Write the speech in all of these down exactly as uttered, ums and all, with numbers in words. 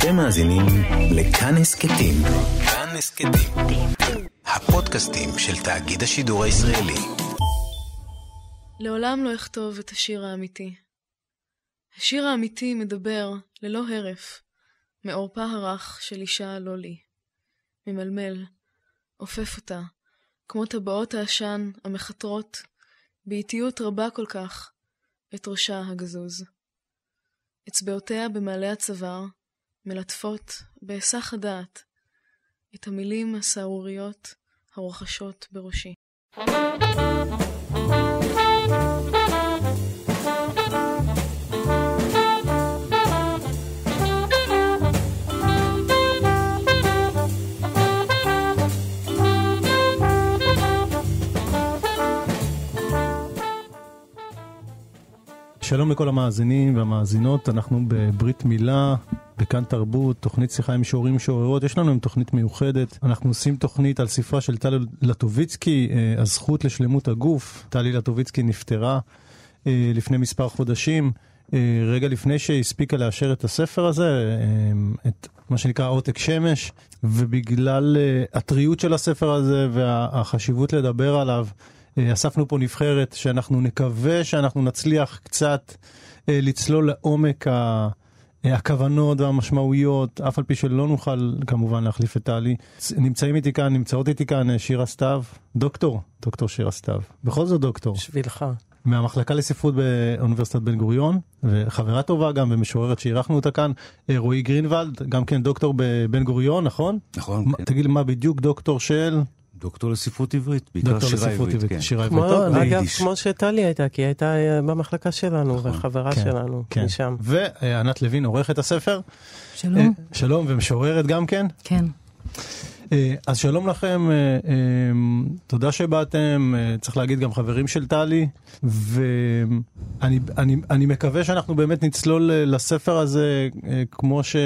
אתם מאזינים לכאן הסקטים. כאן הסקטים. הפודקאסטים של תאגיד השידור הישראלי. לעולם לא אכתוב את השיר האמיתי. השיר האמיתי מדבר ללא הרף, מעורפה הרך של אישה לא לי. ממלמל, עופף אותה, כמו טבעות העשן המחתרות, באיטיות רבה כל כך, את ראשה הגזוז. אצבעותיה במעלה הצוואר, מלטפות בהיסח הדעת, את המילים הסערוריות הרוחשות בראשי. שלום לכל המאזינים והמאזינות, אנחנו בברית מילה, בכאן תרבות, תוכנית שיחה עם משוררים ומשוררות. יש לנו תוכנית מיוחדת, אנחנו עושים תוכנית על ספרה של טלי לטוביצקי, הזכות לשלמות הגוף. טלי לטוביצקי נפטרה לפני מספר חודשים, רגע לפני שהספיקה לאשר את הספר הזה, את מה שנקרא עותק שמש, ובגלל הטריות של הספר הזה והחשיבות לדבר עליו, אספנו פה נבחרת שאנחנו נקווה שאנחנו נצליח קצת לצלול לעומק הכוונות והמשמעויות, אף על פי שלא נוכל כמובן להחליף את טלי. נמצאים איתי כאן, נמצאות איתי כאן שירה סתיו, דוקטור, דוקטור שירה סתיו. בכל זאת דוקטור. בשבילך. מהמחלקה לספרות באוניברסיטת בן גוריון, וחברה טובה גם ומשוררת שאירחנו אותה כאן, רועי גרינוולד, גם כן דוקטור בבן גוריון, נכון? נכון. כן. תגיד מה בדיוק דוקטור של... דוקטור לספרות עברית, בעיקר שירה עברית, כן. שירה עברית. אגב, כמו שטלי הייתה, כי היא הייתה במחלקה שלנו, וחברה שלנו, משם. וענת לוין, עורכת הספר. שלום. שלום, ומשוררת גם כן. כן. אז שלום לכם, תודה שבאתם, צריך להגיד גם חברים של טלי, ואני אני, אני מקווה שאנחנו באמת נצלול לספר הזה כמו ש...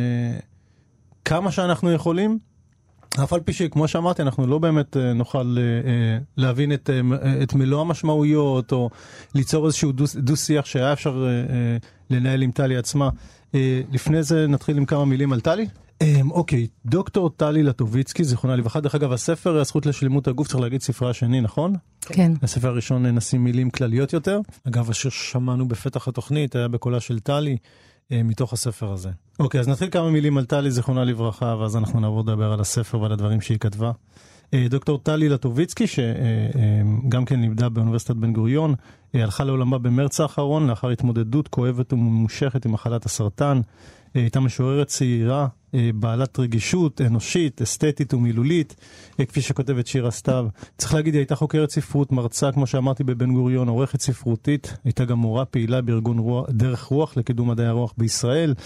כמה שאנחנו יכולים, אף על פי שכמו שאמרתי, אנחנו לא באמת נוכל להבין את, את מלוא המשמעויות, או ליצור איזשהו דו-שיח שהיה אפשר לנהל עם טלי עצמה. לפני זה נתחיל עם כמה מילים על טלי. אוקיי, דוקטור טלי לטוביצקי, זיכרונה לברכה. דרך אגב, הספר הזכות לשלמות הגוף, צריך להגיד ספרה השני, נכון? כן. הספר הראשון נשים מילים כלליות יותר. אגב, אשר שמענו בפתח התוכנית, היה בקולה של טלי, מתוך הספר הזה. אוקיי, אז נתחיל כמה מילים על טלי, זיכרונה לברכה, ואז אנחנו נעבור לדבר על הספר ועל הדברים שהיא כתבה. דוקטור טלי לטוביצקי, שגם כן לימדה באוניברסיטת בן גוריון, הלכה לעולמה במרץ האחרון, לאחר התמודדות כואבת וממושכת עם מחלת הסרטן. הייתה משוררת צעירה, בעלת רגישות, אנושית, אסתטית ומילולית, כפי שכותבת שירה סתיו. צריך להגיד, היא הייתה חוקרת ספרות, מרצה, כמו שאמרתי, בבן גוריון, עורכת ספרותית, הייתה גם מורה פעילה בארגון רוח, דרך רוח לקידום מדעי הרוח בישראל.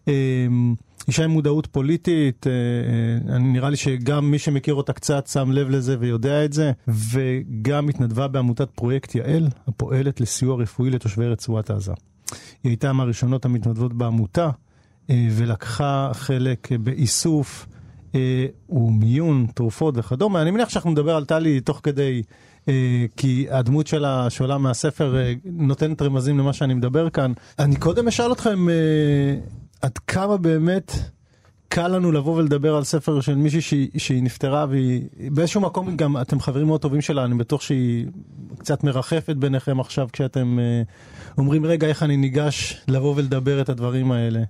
אישה עם מודעות פוליטית, נראה לי שגם מי שמכיר אותה קצת שם לב לזה ויודע את זה, וגם התנדבה בעמותת פרויקט יעל, הפועלת לסיוע רפואי לתושבי רצועת עזה. היא הייתה מהראשונות המתנדבות בעמותה, ולקחה חלק באיסוף ומיון, תרופות וכדומה. אני מניח שאנחנו נדבר על טלי תוך כדי, כי הדמות שלה שעולה מהספר נותנת רמזים למה שאני מדבר כאן. אני קודם אשאל אתכם עד כמה באמת קל לנו לבוא ולדבר על ספר של מישהי שהיא, שהיא נפטרה, ובאיזשהו מקום גם אתם חברים מאוד טובים שלה, אני בטוח שהיא קצת מרחפת ביניכם עכשיו כשאתם אומרים רגע איך אני ניגש לבוא ולדבר את הדברים האלה.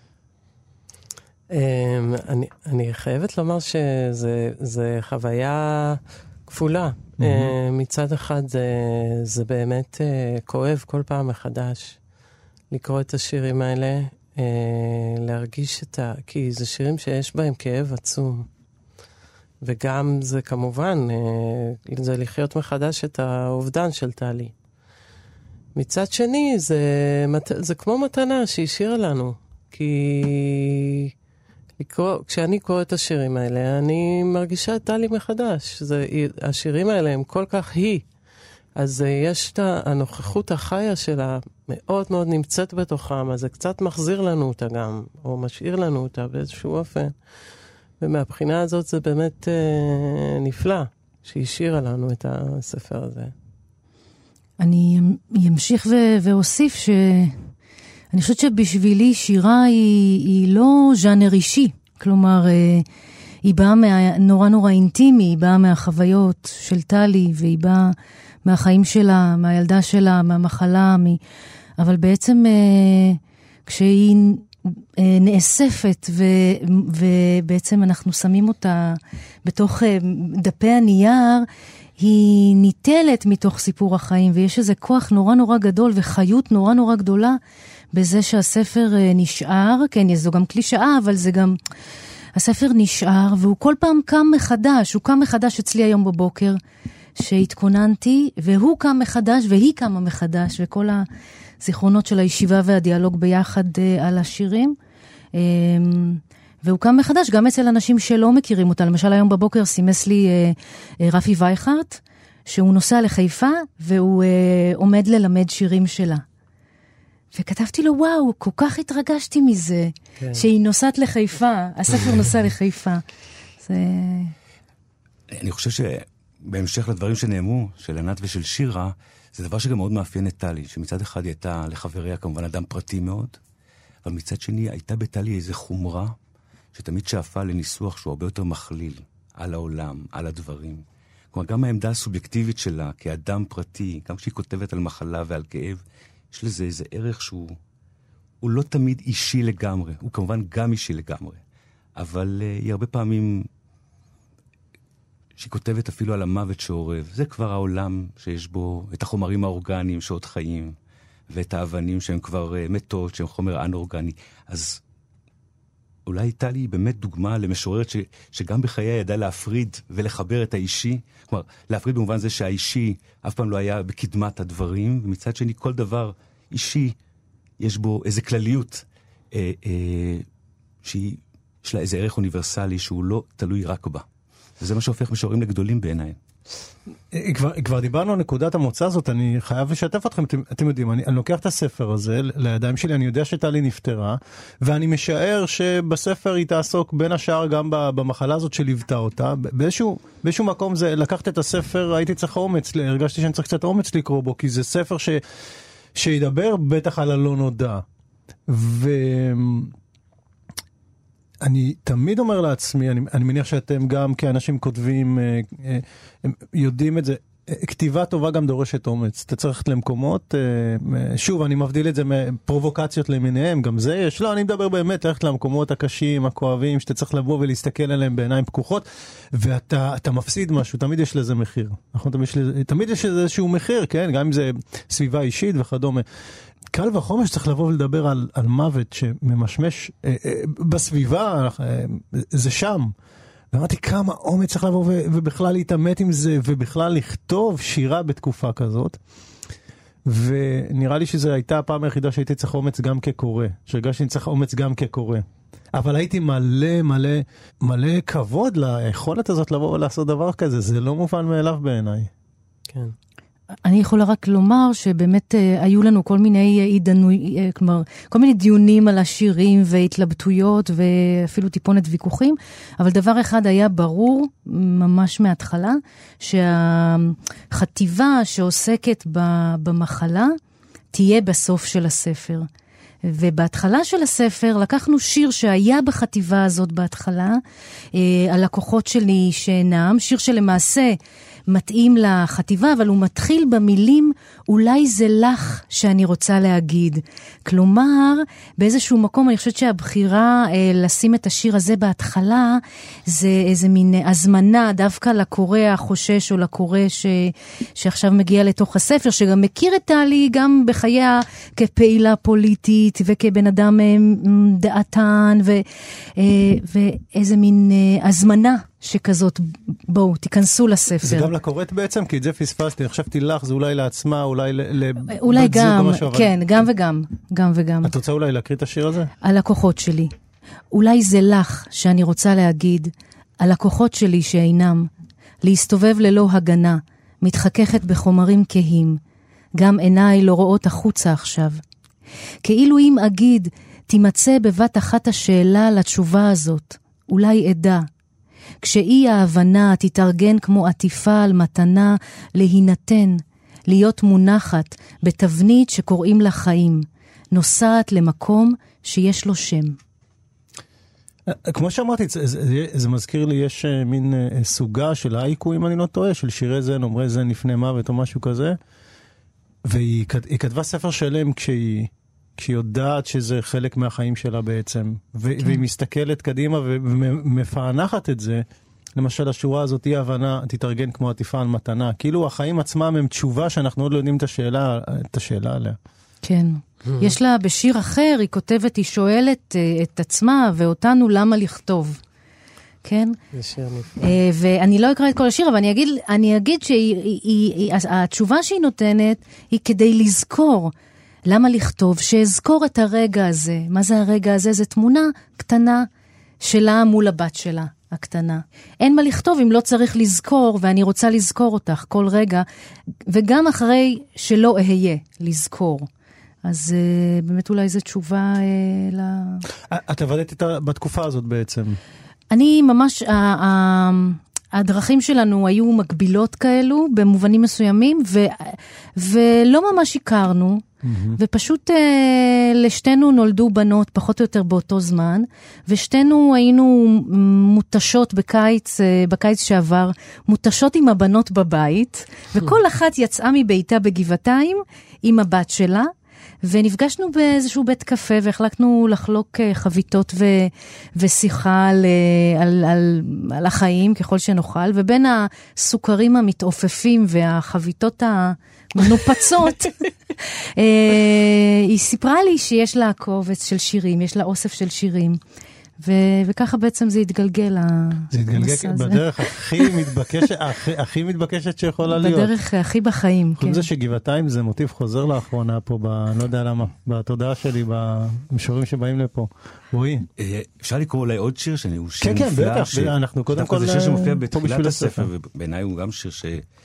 אני, אני חייבת לומר שזה חוויה כפולה. Mm-hmm. מצד אחד זה, זה באמת כואב כל פעם מחדש לקרוא את השירים האלה, להרגיש את ה... כי זה שירים שיש בהם כאב עצום. וגם זה כמובן, זה לחיות מחדש את האובדן של טלי. מצד שני, זה, זה כמו מתנה שהשאירה לנו. כי... לקרוא, כשאני קורא את השירים האלה, אני מרגישה את טלי מחדש. זה, השירים האלה הם כל כך היא. אז יש את הנוכחות החיה שלה מאוד מאוד נמצאת בתוכם, אז זה קצת מחזיר לנו אותה גם, או משאיר לנו אותה באיזשהו אופן. ומהבחינה הזאת זה באמת אה, נפלא, שהשאירה לנו את הספר הזה. אני אמשיך ו- ואוסיף אני חושבת שבשבילי שירה היא, היא לא ז'אנר אישי, כלומר, היא באה מה, נורא נורא אינטימי, היא באה מהחוויות של טלי, והיא באה מהחיים שלה, מהילדה שלה, מהמחלה, מ... אבל בעצם כשהיא נאספת, ו, ובעצם אנחנו שמים אותה בתוך דפי הנייר, היא ניטלת מתוך סיפור החיים, ויש איזה כוח נורא נורא גדול, וחיות נורא נורא גדולה, בזה שהספר נשאר, כן, זו גם קלישאה, אבל זה גם, הספר נשאר, והוא כל פעם קם מחדש, הוא קם מחדש אצלי היום בבוקר, שהתכוננתי, והוא קם מחדש, והיא קמה מחדש, וכל הזיכרונות של הישיבה והדיאלוג ביחד על השירים, והוא קם מחדש גם אצל אנשים שלא מכירים אותה. למשל היום בבוקר סימס לי רפי וייכרט, שהוא נוסע לחיפה, והוא עומד ללמד שירים שלה. וכתבתי לו, וואו, כל כך התרגשתי מזה, כן. שהיא נוסעת לחיפה, הספר נוסע לחיפה. זה... אני חושב שבהמשך לדברים שנאמרו, של ענת ושל שירה, זה דבר שגם מאוד מאפיין את טלי, שמצד אחד היא הייתה לחבריה כמובן אדם פרטי מאוד, אבל מצד שני הייתה בטלי איזו חומרה, שתמיד שאפה לניסוח שהוא הרבה יותר מכליל על העולם, על הדברים. כלומר, גם העמדה הסובייקטיבית שלה כאדם פרטי, גם כשהיא כותבת על מחלה ועל כאב, יש לזה איזה ערך שהוא הוא לא תמיד אישי לגמרי, הוא כמובן גם אישי לגמרי, אבל uh, היא הרבה פעמים, שהיא כותבת אפילו על המוות שעורב, זה כבר העולם שיש בו את החומרים האורגניים שעוד חיים, ואת האבנים שהן כבר uh, מתות, שהן חומר אנאורגני. אז אולי טלי היא באמת דוגמה למשוררת ש, שגם בחיי ידעה להפריד ולחבר את האישי, כלומר, להפריד במובן זה שהאישי אף פעם לא היה בקדמת הדברים, ומצד שני כל דבר אישי, יש בו איזו כלליות, אה, אה, שיש לה איזה ערך אוניברסלי שהוא לא תלוי רק בה. וזה מה שהופך משוררים לגדולים בעיניי. כבר, כבר דיברנו על נקודת המוצא הזאת, אני חייב לשתף אתכם, אתם, אתם יודעים, אני, אני לוקח את הספר הזה לידיים שלי, אני יודע שטלי נפטרה, ואני משער שבספר היא תעסוק בין השאר גם במחלה הזאת שליוותה אותה, באיזשהו, באיזשהו מקום זה, לקחת את הספר, הייתי צריך אומץ, הרגשתי שאני צריך קצת אומץ לקרוא בו, כי זה ספר ש, שידבר בטח על הלא נודע, ו... אני תמיד אומר לעצמי, אני, אני מניח שאתם גם כאנשים כותבים, אה, אה, יודעים את זה, כתיבה טובה גם דורשת אומץ. אתה צריך למקומות, אה, שוב, אני מבדיל את זה מפרובוקציות למיניהם, גם זה יש, לא, אני מדבר באמת, ללכת למקומות הקשים, הכואבים, שאתה צריך לבוא ולהסתכל עליהם בעיניים פקוחות, ואתה אתה מפסיד משהו, תמיד יש לזה מחיר. נכון? תמיד יש לזה, תמיד יש לזה איזשהו מחיר, כן? גם אם זה סביבה אישית וכדומה. קל וחומר שצריך לבוא ולדבר על, על מוות שממשמש אה, אה, בסביבה, אה, זה שם. ואמרתי כמה אומץ צריך לבוא ו, ובכלל להתאמת עם זה, ובכלל לכתוב שירה בתקופה כזאת. ונראה לי שזו הייתה הפעם היחידה שהייתי צריך אומץ גם כקורא. שהרגשתי שאני צריך אומץ גם כקורא. אבל הייתי מלא מלא מלא כבוד ליכולת הזאת לבוא ולעשות דבר כזה. זה לא מובן מאליו בעיניי. כן. אני יכולה רק לומר שבאמת אה, היו לנו כל מיני עידנוי, אה, כלומר, כל מיני דיונים על השירים והתלבטויות ואפילו טיפונת ויכוחים, אבל דבר אחד היה ברור ממש מההתחלה, שהחטיבה שעוסקת במחלה תהיה בסוף של הספר. ובהתחלה של הספר לקחנו שיר שהיה בחטיבה הזאת בהתחלה, אה, הלקוחות שלי שאינם, שיר שלמעשה מתאים לחטיבה, אבל הוא מתחיל במילים, אולי זה לך שאני רוצה להגיד. כלומר, באיזשהו מקום, אני חושבת שהבחירה אה, לשים את השיר הזה בהתחלה, זה איזה מין הזמנה, דווקא לקורא החושש, או לקורא ש, שעכשיו מגיע לתוך הספר, שגם מכיר את טלי, גם בחייה כפעילה פוליטית, וכבן אדם אה, דעתן, ו, אה, ואיזה מין אה, הזמנה, שכזאת, בואו, תיכנסו לספר. זה גם לקוראת בעצם, כי את זה פספסתי, חשבתי לך, זה אולי לעצמה, אולי לבת אולי גם, כן, גם וגם, גם וגם. את רוצה אולי להקריא את השיר הזה? הלקוחות שלי. אולי זה לך שאני רוצה להגיד, הלקוחות שלי שאינם, להסתובב ללא הגנה, מתחככת בחומרים כהים, גם עיניי לא רואות החוצה עכשיו. כאילו אם אגיד, תימצא בבת אחת השאלה לתשובה הזאת, אולי עדה, כשאי ההבנה תתארגן כמו עטיפה על מתנה להינתן, להיות מונחת בתבנית שקוראים לה חיים, נוסעת למקום שיש לו שם. כמו שאמרתי, זה, זה, זה מזכיר לי, יש מין סוגה של האיקו, אם אני לא טועה, של שירי זן, אומרי זן לפני מוות או משהו כזה, והיא כתבה ספר שלם כשהיא, כשהיא יודעת שזה חלק מהחיים שלה בעצם, ו- כן. והיא מסתכלת קדימה ומפענחת את זה. למשל, השורה הזאת, היא הבנה, תתארגן כמו עטיפה על מתנה. כאילו החיים עצמם הם תשובה שאנחנו עוד לא יודעים את השאלה, את השאלה עליה. כן. יש לה בשיר אחר, היא כותבת, היא שואלת את עצמה ואותנו למה לכתוב. כן? זה שיר נפלא. ואני לא אקרא את כל השיר, אבל אני אגיד, אני אגיד שהתשובה שהיא נותנת היא כדי לזכור. למה לכתוב? שאזכור את הרגע הזה. מה זה הרגע הזה? זה תמונה קטנה שלה מול הבת שלה, הקטנה. אין מה לכתוב אם לא צריך לזכור, ואני רוצה לזכור אותך כל רגע, וגם אחרי שלא אהיה לזכור. אז uh, באמת אולי זו תשובה uh, ל... את עבדת בתקופה הזאת בעצם. אני ממש, uh, uh, הדרכים שלנו היו מקבילות כאלו, במובנים מסוימים, ו, ולא ממש הכרנו, mm-hmm. ופשוט uh, לשתינו נולדו בנות פחות או יותר באותו זמן, ושתינו היינו מותשות בקיץ, uh, בקיץ שעבר, מותשות עם הבנות בבית, וכל אחת יצאה מביתה בגבעתיים עם הבת שלה, ונפגשנו באיזשהו בית קפה, והחלקנו לחלוק חביתות ו, ושיחה על, על, על, על החיים ככל שנוכל, ובין הסוכרים המתעופפים והחביתות המנופצות, היא סיפרה לי שיש לה קובץ של שירים, יש לה אוסף של שירים, ו- וככה בעצם זה התגלגל. זה התגלגל בדרך הכי מתבקשת, הכי, הכי מתבקשת שיכולה להיות. בדרך הכי בחיים, כן. זה שגבעתיים זה מוטיב חוזר לאחרונה פה, ב, לא יודע למה, בתודעה שלי, במשורים שבאים לפה. רואי. אפשר לקרוא אולי עוד שיר שהוא שיר נפלא. כן, כן, בטח, אנחנו קודם כל... זה שיר שמופיע בתחילת הספר, ובעיניי הוא גם שיר ש...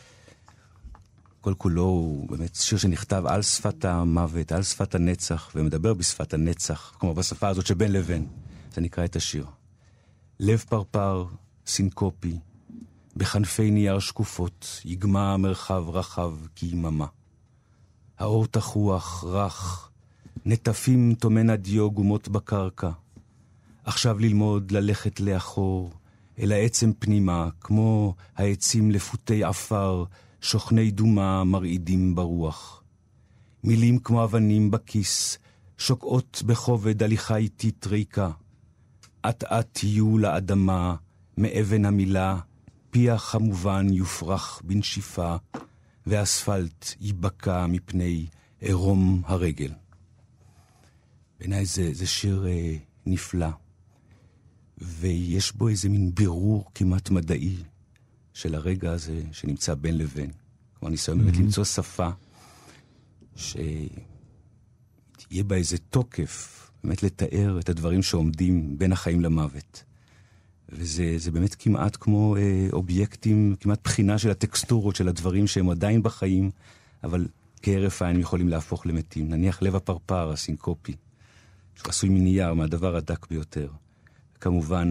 כל כולו הוא באמת שיר שנכתב על שפת המוות, על שפת הנצח, ומדבר בשפת הנצח, כמו בשפה הזאת שבין לבין. זה נקרא את השיר. לב פרפר, סינקופי, בחנפי נייר שקופות, יגמה מרחב רחב כיממה. האור תחוח, רך, נטפים תומנה דיו גומות בקרקע. עכשיו ללמוד ללכת לאחור, אל העצם פנימה, כמו העצים לפותי עפר, שוכני דומה מרעידים ברוח. מילים כמו אבנים בכיס, שוקעות בכובד הליכה איטית ריקה. את-את תהיו לאדמה, מאבן המילה, פיח כמובן יופרח בנשיפה, ואספלט ייבקע מפני עירום הרגל. בעיניי זה, זה שיר אה, נפלא, ויש בו איזה מין בירור כמעט מדעי של הרגע הזה שנמצא בין לבין. כלומר, ניסיון באמת למצוא שפה שיהיה בה איזה תוקף, באמת לתאר את הדברים שעומדים בין החיים למוות. וזה זה באמת כמעט כמו אה, אובייקטים, כמעט בחינה של הטקסטורות של הדברים שהם עדיין בחיים, אבל כהרף עין יכולים להפוך למתים. נניח לב הפרפר, הסינקופי, שהוא עשוי מנייר, מהדבר הדק ביותר. כמובן,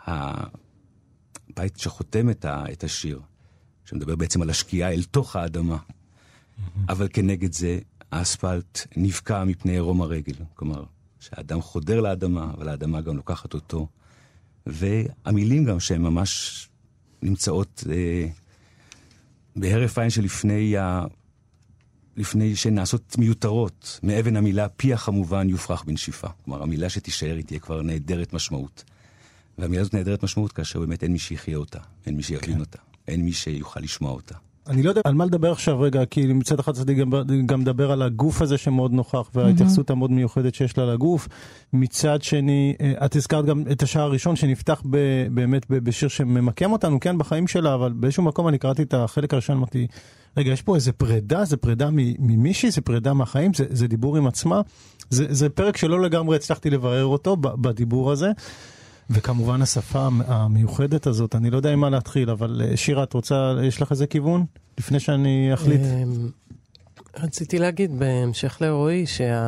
הבית שחותם את, ה, את השיר, שמדבר בעצם על השקיעה אל תוך האדמה. אבל כנגד זה, האספלט נבקע מפני עירום הרגל. כלומר, שהאדם חודר לאדמה, אבל האדמה גם לוקחת אותו. והמילים גם שהן ממש נמצאות אה, בהרף עין שלפני ה... לפני שנעשות מיותרות, מאבן המילה, פיח כמובן יופרח בנשיפה. כלומר, המילה שתישאר היא תהיה כבר נהדרת משמעות. והמילה הזאת נהדרת משמעות כאשר באמת אין מי שיחיה אותה, אין מי שיבין כן. אותה, אין מי שיוכל לשמוע אותה. אני לא יודע על מה לדבר עכשיו רגע, כי מצד אחד צריך גם, גם לדבר על הגוף הזה שמאוד נוכח, וההתייחסות המאוד מיוחדת שיש לה לגוף. מצד שני, את הזכרת גם את השער הראשון שנפתח ב, באמת בשיר שממקם אותנו, כן, בחיים שלה, אבל באיזשהו מקום אני קראתי את החלק הראשון, אמרתי, רגע, יש פה איזה פרידה, זה פרידה ממישהי, זה פרידה מהחיים, זה, זה דיבור עם עצמה. זה, זה פרק שלא לגמרי הצלחתי לברר אותו בדיבור הזה. וכמובן השפה המיוחדת הזאת, אני לא יודע עם מה להתחיל, אבל שירה, את רוצה, יש לך איזה כיוון? לפני שאני אחליט. רציתי להגיד בהמשך לרועי,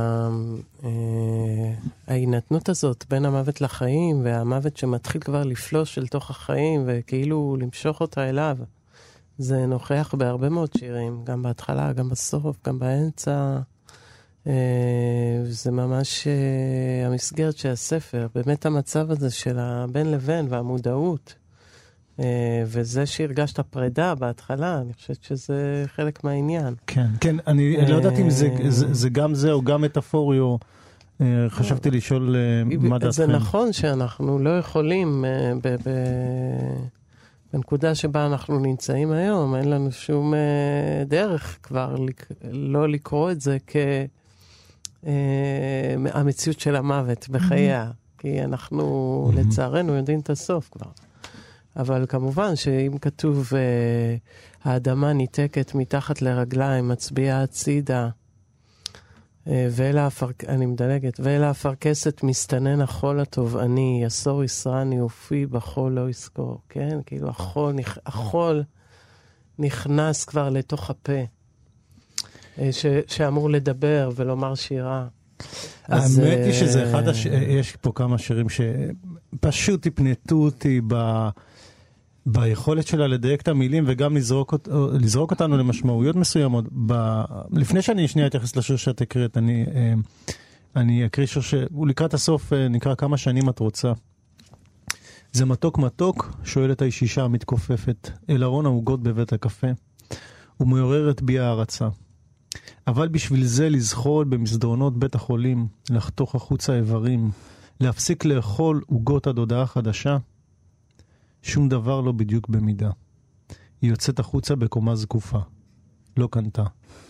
שההינתנות הזאת בין המוות לחיים, והמוות שמתחיל כבר לפלוש של תוך החיים, וכאילו למשוך אותה אליו, זה נוכח בהרבה מאוד שירים, גם בהתחלה, גם בסוף, גם באמצע. זה ממש המסגרת של הספר, באמת המצב הזה של הבין לבין והמודעות, וזה שהרגשת פרידה בהתחלה, אני חושבת שזה חלק מהעניין. כן, כן, אני לא יודעת אם זה גם זה או גם מטאפורי, או חשבתי לשאול מה דעתכם. זה נכון שאנחנו לא יכולים, בנקודה שבה אנחנו נמצאים היום, אין לנו שום דרך כבר לא לקרוא את זה כהמציאות של המוות בחייה, כי אנחנו לצערנו יודעים את הסוף כבר. אבל כמובן שאם כתוב uh, האדמה ניתקת מתחת לרגליים, מצביעה הצידה, uh, ואלה הפרק... אני מדלגת, ואלה הפרקסת מסתנן החול הטובעני, יסור ישרני ופי בחול לא יזכור, כן? כאילו החול, נכ... החול נכנס כבר לתוך הפה, uh, ש... שאמור לדבר ולומר שירה. האמת היא שזה אחד, הש... יש פה כמה שירים שפשוט הפנטו אותי ב... ביכולת שלה לדייק את המילים וגם לזרוק, לזרוק אותנו למשמעויות מסוימות. ב... לפני שאני שנייה אתייחס לשיר שאת הקראת, אני, אני אקריא שיר שהוא לקראת הסוף, נקרא כמה שנים את רוצה. זה מתוק מתוק, שואלת האישישה המתכופפת, אל ארון העוגות בבית הקפה, ומעוררת בי הערצה. אבל בשביל זה לזחול במסדרונות בית החולים, לחתוך החוצה איברים, להפסיק לאכול עוגות עד הודעה חדשה, שום דבר לא בדיוק במידה. היא יוצאת החוצה בקומה זקופה. לא קנתה.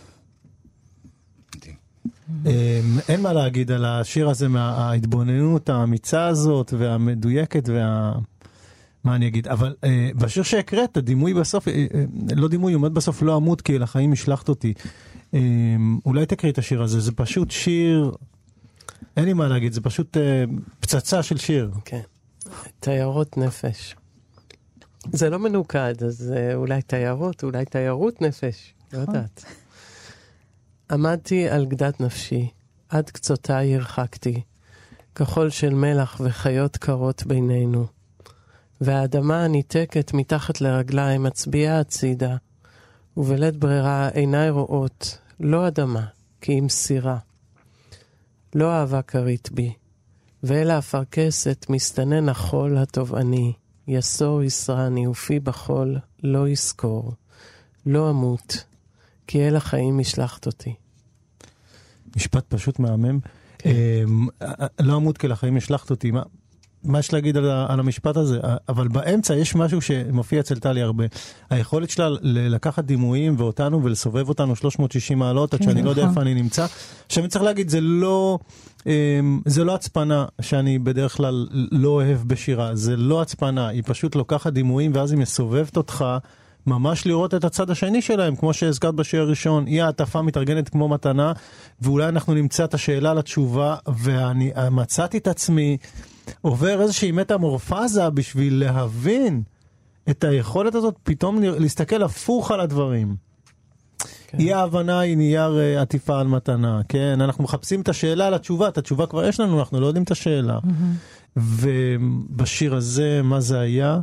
אין מה להגיד על השיר הזה, מההתבוננות האמיצה הזאת והמדויקת וה... מה אני אגיד? אבל בשיר שהקראת, הדימוי בסוף, לא דימוי, עומד בסוף לא עמוד, כי לחיים השלחת אותי. אולי תקריא את השיר הזה, זה פשוט שיר, אין לי מה להגיד, זה פשוט פצצה של שיר. כן. תיירות נפש. זה לא מנוקד, אז אולי תיירות, אולי תיירות נפש, לא יודעת. עמדתי על גדת נפשי, עד קצותיי הרחקתי, כחול של מלח וחיות קרות בינינו. והאדמה הניתקת מתחת לרגליים מצביעה הצידה, ובלית ברירה עיניי רואות, לא אדמה, כי אם סירה. לא אהבה קרית בי, ואלה הפרקסת מסתנן החול הטובעני, יסור ישרני ופי בחול לא יזכור, לא אמות, כי אל החיים השלחת אותי. משפט פשוט מהמם. כן. לא אמות כי אל החיים השלחת אותי. מה, מה יש להגיד על, על המשפט הזה? אבל באמצע יש משהו שמופיע אצל טלי הרבה. היכולת שלה לקחת דימויים ואותנו ולסובב אותנו שלוש מאות ושישים מעלות, עד שאני לא יודע איפה אני נמצא. עכשיו אני צריך להגיד, זה לא... זה לא הצפנה שאני בדרך כלל לא אוהב בשירה, זה לא הצפנה, היא פשוט לוקחת דימויים ואז היא מסובבת אותך ממש לראות את הצד השני שלהם, כמו שהזכרת בשיר הראשון, היא העטפה מתארגנת כמו מתנה, ואולי אנחנו נמצא את השאלה לתשובה, ואני מצאתי את עצמי עובר איזושהי מטמורפזה בשביל להבין את היכולת הזאת, פתאום להסתכל הפוך על הדברים. אי ההבנה היא נייר עטיפה על מתנה, כן? אנחנו מחפשים את השאלה על התשובה, את התשובה כבר יש לנו, אנחנו לא יודעים את השאלה. ובשיר הזה, מה זה היה?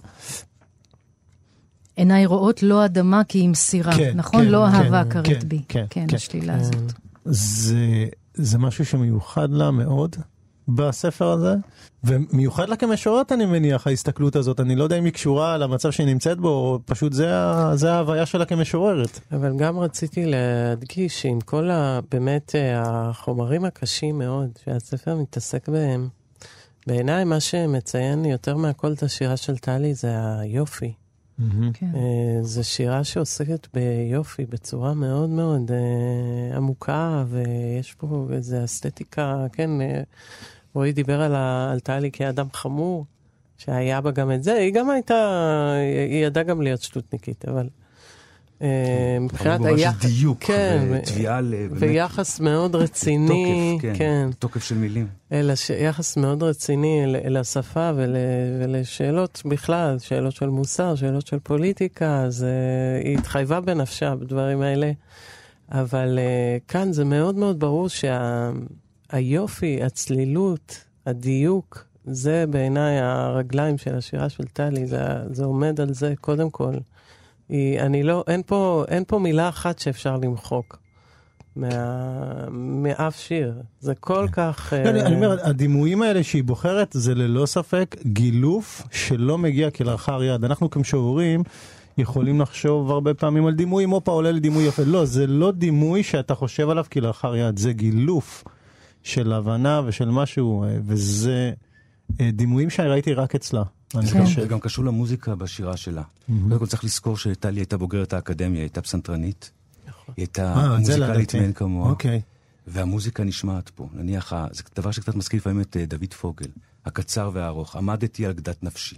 עיניי רואות לא אדמה כי עם סירה, נכון? לא אהבה קרית בי. כן, השלילה הזאת. זה משהו שמיוחד לה מאוד בספר הזה, ומיוחד לה כמשוררת אני מניח, ההסתכלות הזאת, אני לא יודע אם היא קשורה למצב שהיא נמצאת בו, או פשוט זה, זה ההוויה שלה כמשוררת. אבל גם רציתי להדגיש שעם כל ה, באמת החומרים הקשים מאוד, שהספר מתעסק בהם, בעיניי מה שמציין יותר מהכל את השירה של טלי זה היופי. זו שירה שעוסקת ביופי בצורה מאוד מאוד עמוקה, ויש פה איזו אסתטיקה, כן, רועי דיבר על טלי כאדם חמור, שהיה בה גם את זה, היא גם הייתה, היא ידעה גם להיות שטותניקית, אבל מבחינת דיוק, תביעה ויחס מאוד רציני, תוקף של מילים. אלא יחס מאוד רציני אל השפה ולשאלות בכלל, שאלות של מוסר, שאלות של פוליטיקה, אז היא התחייבה בנפשה בדברים האלה, אבל כאן זה מאוד מאוד ברור שהיופי, הצלילות, הדיוק, זה בעיניי הרגליים של השירה של טלי, זה עומד על זה קודם כל. היא, אני לא, אין פה, אין פה מילה אחת שאפשר למחוק מה... מאף שיר. זה כל כך... אני אומר, הדימויים האלה שהיא בוחרת, זה ללא ספק גילוף שלא מגיע כלאחר יד. אנחנו כמשוררים יכולים לחשוב הרבה פעמים על דימוי, מופה עולה לדימוי יפה. לא, זה לא דימוי שאתה חושב עליו כלאחר יד, זה גילוף של הבנה ושל משהו, וזה דימויים שראיתי רק אצלה. זה גם קשור למוזיקה בשירה שלה. קודם כל צריך לזכור שטלי הייתה בוגרת האקדמיה, הייתה פסנתרנית. היא הייתה מוזיקלית מאין כמוה. והמוזיקה נשמעת פה. נניח, זה דבר שקצת מזכיר לפעמים את דוד פוגל, הקצר והארוך. עמדתי על גדת נפשי.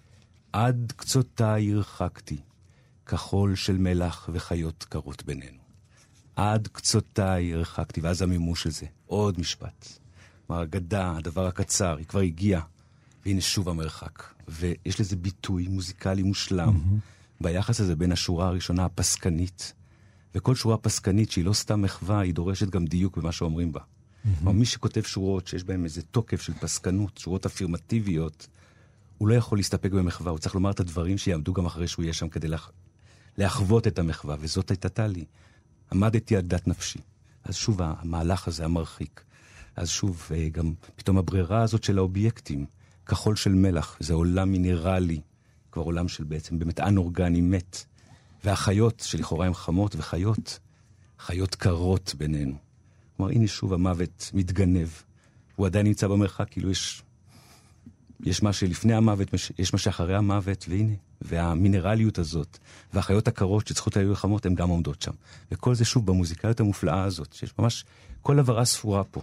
עד קצותיי הרחקתי, כחול של מלח וחיות קרות בינינו. עד קצותיי הרחקתי, ואז המימוש של זה. עוד משפט. כלומר, הגדה, הדבר הקצר, היא כבר הגיעה, והנה שוב המרחק. ויש לזה ביטוי מוזיקלי מושלם, mm-hmm. ביחס הזה בין השורה הראשונה הפסקנית, וכל שורה פסקנית שהיא לא סתם מחווה, היא דורשת גם דיוק במה שאומרים בה. Mm-hmm. כלומר, מי שכותב שורות שיש בהן איזה תוקף של פסקנות, שורות אפירמטיביות, הוא לא יכול להסתפק במחווה, הוא צריך לומר את הדברים שיעמדו גם אחרי שהוא יהיה שם כדי לה... להחוות את המחווה, וזאת הייתה טלי. עמדתי על דת נפשי. אז שוב המהלך הזה המרחיק. אז שוב, גם פתאום הברירה הזאת של האובייקטים, כחול של מלח, זה עולם מינרלי, כבר עולם של בעצם במטען אורגני מת. והחיות שלכאורה הן חמות וחיות, חיות קרות בינינו. כלומר, הנה שוב המוות מתגנב. הוא עדיין נמצא במרחק, כאילו יש... יש מה שלפני המוות, יש מה שאחרי המוות, והנה, והמינרליות הזאת, והחיות הקרות שצריכות היו לחמות, הן גם עומדות שם. וכל זה שוב במוזיקליות המופלאה הזאת, שיש ממש כל עברה ספורה פה.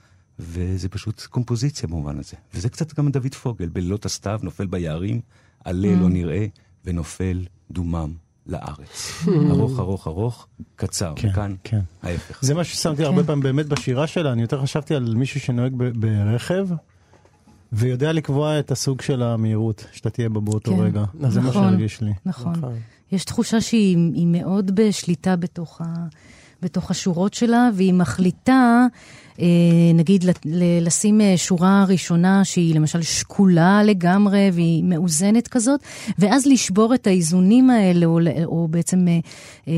וזה פשוט קומפוזיציה במובן הזה. וזה קצת גם דוד פוגל, בלילות הסתיו, נופל ביערים, עלה לא נראה, ונופל דומם לארץ. ארוך, ארוך, ארוך, קצר. כאן, ההפך. זה מה ששמתי הרבה פעמים באמת בשירה שלה. אני יותר חשבתי על מישהו שנוהג ברכב, ויודע לקבוע את הסוג של המהירות, שאתה תהיה באותו כן, רגע. נכון, זה מה שהרגיש לי. נכון. נכון. יש תחושה שהיא מאוד בשליטה בתוך, ה, בתוך השורות שלה, והיא מחליטה, אה, נגיד, לשים שורה ראשונה שהיא למשל שקולה לגמרי, והיא מאוזנת כזאת, ואז לשבור את האיזונים האלה, או, או בעצם... אה,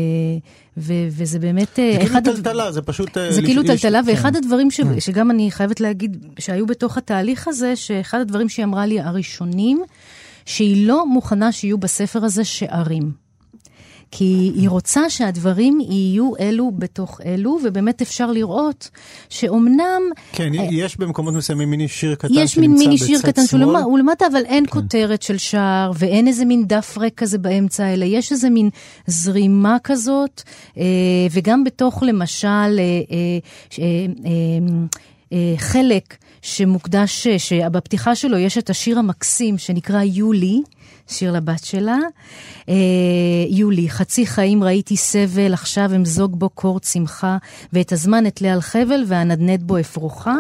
ו- וזה באמת... זה כאילו טלטלה, זה פשוט... זה כאילו טלטלה, ואחד הדברים ש- שגם אני חייבת להגיד, שהיו בתוך התהליך הזה, שאחד הדברים שהיא אמרה לי הראשונים, שהיא לא מוכנה שיהיו בספר הזה שערים. כי היא רוצה שהדברים יהיו אלו בתוך אלו, ובאמת אפשר לראות שאומנם... כן, יש במקומות מסוימים מיני שיר קטן יש מין מיני שיר קטן שהוא למטה, אבל אין כותרת של שער, ואין איזה מין דף ריק כזה באמצע, אלא יש איזה מין זרימה כזאת, וגם בתוך למשל חלק שמוקדש, שבפתיחה שלו יש את השיר המקסים שנקרא יולי, שיר לבת שלה, אה, יולי, חצי חיים ראיתי סבל, עכשיו אמזוג בו קור צמחה, ואת הזמן אתלה על חבל, והנדנד בו אפרוחה,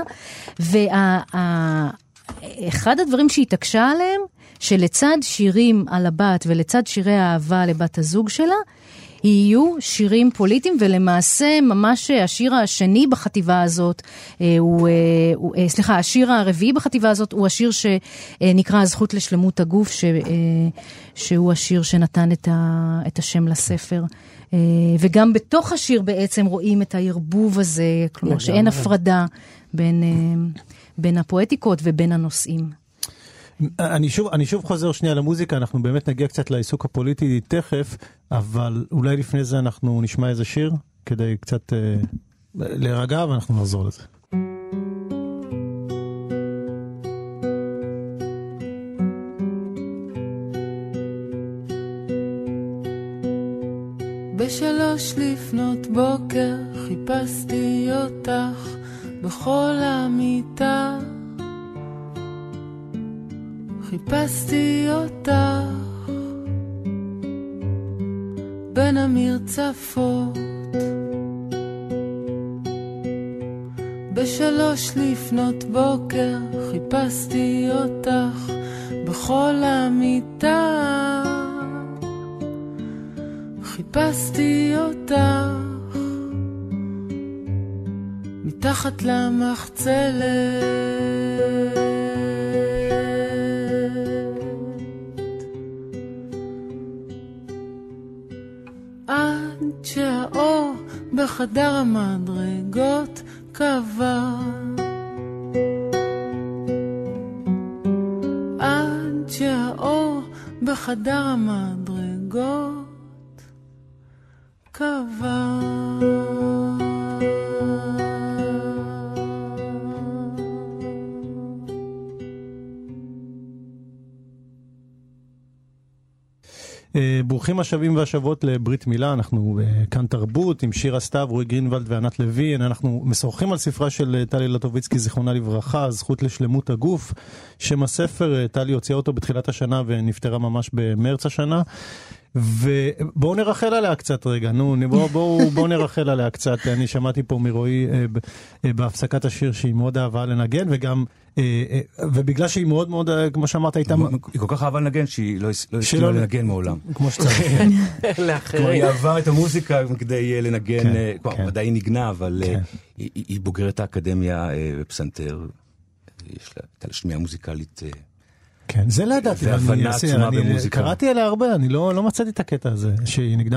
ואחד הדברים שהיא תקשה עליהם, שלצד שירים על הבת, ולצד שירי האהבה לבת הזוג שלה, יהיו שירים פוליטיים, ולמעשה ממש השיר השני בחטיבה הזאת, הוא, הוא, סליחה, השיר הרביעי בחטיבה הזאת, הוא השיר שנקרא הזכות לשלמות הגוף, ש, שהוא השיר שנתן את, ה, את השם לספר. וגם בתוך השיר בעצם רואים את הערבוב הזה, כלומר שאין הפרדה בין, בין הפואטיקות ובין הנושאים. אני שוב, אני שוב חוזר שנייה למוזיקה, אנחנו באמת נגיע קצת לעיסוק הפוליטי תכף, אבל אולי לפני זה אנחנו נשמע איזה שיר, כדי קצת אה, להירגע, ואנחנו נחזור לזה. בשלוש לפנות בוקר חיפשתי אותך בכל המיטה, חיפשתי אותך בין המרצפות. בשלוש לפנות בוקר חיפשתי אותך בכל המיטה, חיפשתי אותך מתחת למחצלת, בחדר המדרגות קבע. עד שהאור בחדר המדרגות קבע. ברוכים השבים והשבות לברית מילה, אנחנו כאן תרבות עם שירה סתיו, רועי גרינוולד וענת לוין. אנחנו משוחחים על ספרה של טלי לטוביצקי זיכרונה לברכה, זכות לשלמות הגוף. שם הספר, טלי הוציאה אותו בתחילת השנה ונפטרה ממש במרץ השנה, ובואו נרחל עליה קצת רגע, נו, בואו בוא, בוא נרחל עליה קצת. אני שמעתי פה מרועי אה, אה, בהפסקת השיר שהיא מאוד אהבה לנגן, וגם, אה, אה, ובגלל שהיא מאוד מאוד, אה, כמו שאמרת, הייתה... היא כל כך אהבה לנגן שהיא לא הסכימה לנגן מעולם. כמו שצריך. כלומר, היא אהבה את המוזיקה כדי לנגן, כבר ודאי היא נגנה, אבל היא בוגרת האקדמיה בפסנתר, יש לה שמיעה מוזיקלית... כן, זה לא ידעתי, והבנה עצומה במוזיקה. קראתי עליה הרבה, אני לא מצאתי את הקטע הזה שהיא נגנה.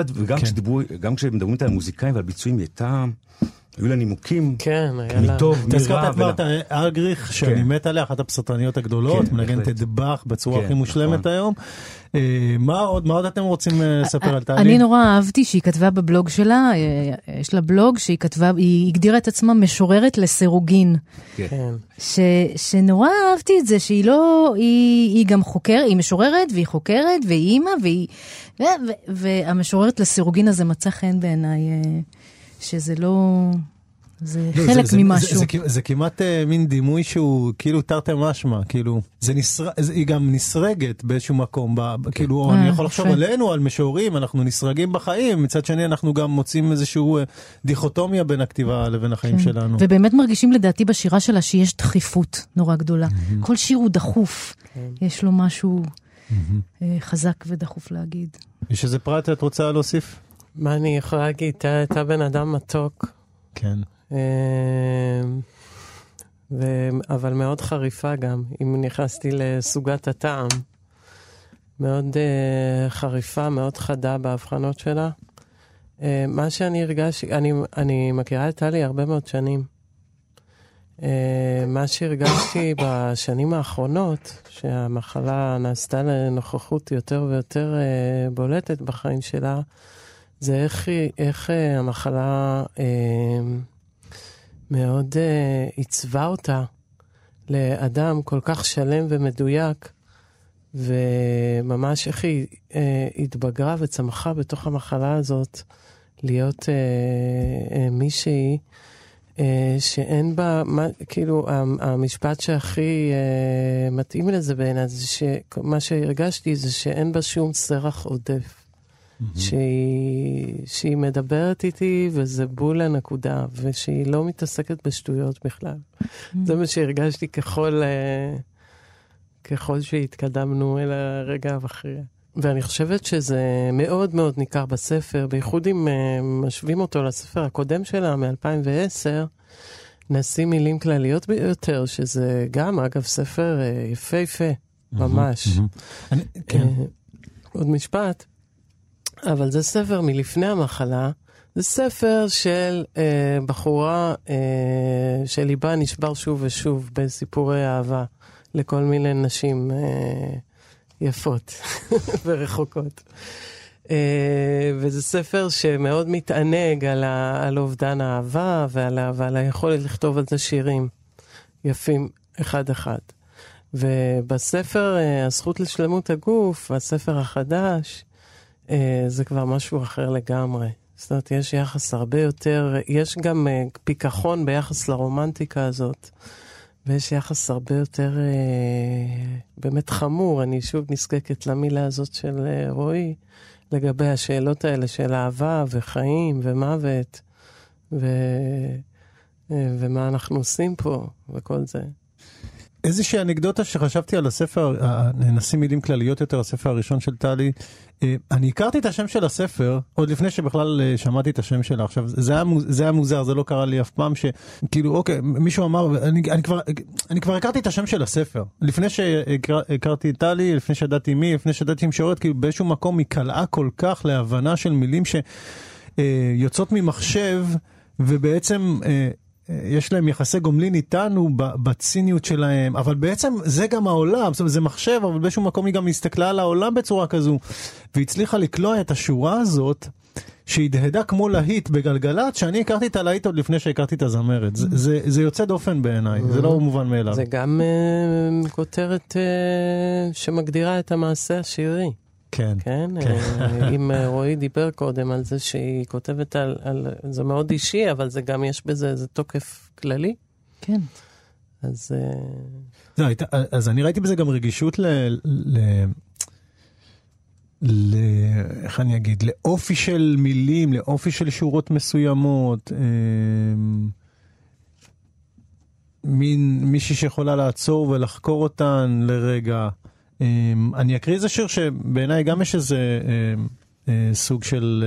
וגם כשמדברים על מוזיקאים ועל ביצועים, היא הייתה, היו לה נימוקים, כן, היה לה. מטוב, מרע. תזכרת את מרתה אגריך, שאני מת עליה, אחת הפסטרניות הגדולות, מנגנת את באך בצורה הכי מושלמת היום. מה עוד, מה עוד אתם רוצים לספר על טלי? אני נורא אהבתי שהיא כתבה בבלוג שלה, יש לה בלוג שהיא כתבה, היא הגדירה את עצמה משוררת לסירוגין. כן. שנורא אהבתי את זה, שהיא לא, היא גם חוקרת, היא משוררת והיא חוקרת והיא אימא, והמשוררת לסירוגין הזה מצא חן בעיניי, שזה לא... זה לא, חלק זה, ממשהו. זה, זה, זה, זה כמעט uh, מין דימוי שהוא כאילו תרתי משמע, כאילו, זה נסר, זה, היא גם נסרגת באיזשהו מקום, ב, ב, כאילו, אני יכול לחשוב עלינו, על משוררים, אנחנו נסרגים בחיים, מצד שני אנחנו גם מוצאים איזשהו uh, דיכוטומיה בין הכתיבה לבין החיים כן. שלנו. ובאמת מרגישים לדעתי בשירה שלה שיש דחיפות נורא גדולה. Mm-hmm. כל שיר הוא דחוף, כן. יש לו משהו mm-hmm. uh, חזק ודחוף להגיד. יש איזה פרט את רוצה להוסיף? מה אני יכולה להגיד? אתה בן אדם מתוק. כן. ו... אבל מאוד חריפה גם, אם נכנסתי לסוגת הטעם. מאוד uh, חריפה, מאוד חדה בהבחנות שלה. Uh, מה שאני הרגשתי, אני, אני מכירה את טלי הרבה מאוד שנים. Uh, מה שהרגשתי בשנים האחרונות, שהמחלה נעשתה לנוכחות יותר ויותר uh, בולטת בחיים שלה, זה איך, איך uh, המחלה... Uh, מאוד uh, עיצבה אותה לאדם כל כך שלם ומדויק, וממש איך היא uh, התבגרה וצמחה בתוך המחלה הזאת, להיות uh, uh, מישהי uh, שאין בה, מה, כאילו המשפט שהכי uh, מתאים לזה בעיניי, זה שמה שהרגשתי זה שאין בה שום סרח עודף. שהיא, שהיא מדברת איתי וזה בול הנקודה, ושהיא לא מתעסקת בשטויות בכלל. זה מה שהרגשתי ככל, ככל שהתקדמנו אל הרגע המכריע. ואני חושבת שזה מאוד מאוד ניכר בספר, בייחוד אם משווים אותו לספר הקודם שלה מ-אלפיים ועשר, נשים מילים כלליות ביותר, שזה גם אגב ספר יפה יפה, ממש. עוד משפט. אבל זה ספר מלפני המחלה, זה ספר של אה, בחורה אה, שליבה נשבר שוב ושוב בסיפורי אהבה לכל מיני נשים אה, יפות ורחוקות. אה, וזה ספר שמאוד מתענג על, ה, על אובדן האהבה ועל, ועל היכולת לכתוב על זה שירים יפים אחד אחד. ובספר אה, הזכות לשלמות הגוף, הספר החדש, Uh, זה כבר משהו אחר לגמרי. זאת אומרת, יש יחס הרבה יותר, יש גם uh, פיקחון ביחס לרומנטיקה הזאת, ויש יחס הרבה יותר uh, באמת חמור. אני שוב נזקקת למילה הזאת של uh, רועי, לגבי השאלות האלה של אהבה וחיים ומוות, ו... uh, ומה אנחנו עושים פה וכל זה. איזושהי אנקדוטה שחשבתי על הספר, נשים מילים כלליות יותר, הספר הראשון של טלי, אני הכרתי את השם של הספר, עוד לפני שבכלל שמעתי את השם שלה. עכשיו, זה היה, זה היה מוזר, זה לא קרה לי אף פעם, שכאילו, אוקיי, מישהו אמר, אני, אני, כבר, אני כבר הכרתי את השם של הספר. לפני שהכרתי את טלי, לפני שידעתי מי, לפני שידעתי משוררת, כאילו באיזשהו מקום היא קלעה כל כך להבנה של מילים ש... אה, יוצאות ממחשב, ובעצם אה, יש להם יחסי גומלין איתנו בציניות שלהם, אבל בעצם זה גם העולם, זאת אומרת, זה מחשב, אבל באיזשהו מקום היא גם הסתכלה על העולם בצורה כזו, והצליחה לקלוע את השורה הזאת, שהדהדה כמו להיט בגלגלת, שאני הכרתי את הלהיט עוד לפני שהכרתי את הזמרת. זה, זה, זה יוצא דופן בעיניי, זה לא מובן מאליו. זה גם uh, כותרת uh, שמגדירה את המעשה השירי. כן. כן? אם רועי דיבר קודם על זה שהיא כותבת על, על... זה מאוד אישי, אבל זה גם יש בזה איזה תוקף כללי. כן. אז... לא, אז אני ראיתי בזה גם רגישות ל... ל... ל... איך אני אגיד? לאופי של מילים, לאופי של שורות מסוימות. מין מישהי שיכולה לעצור ולחקור אותן לרגע. אני אקריא איזה שיר שבעיניי גם יש איזה סוג של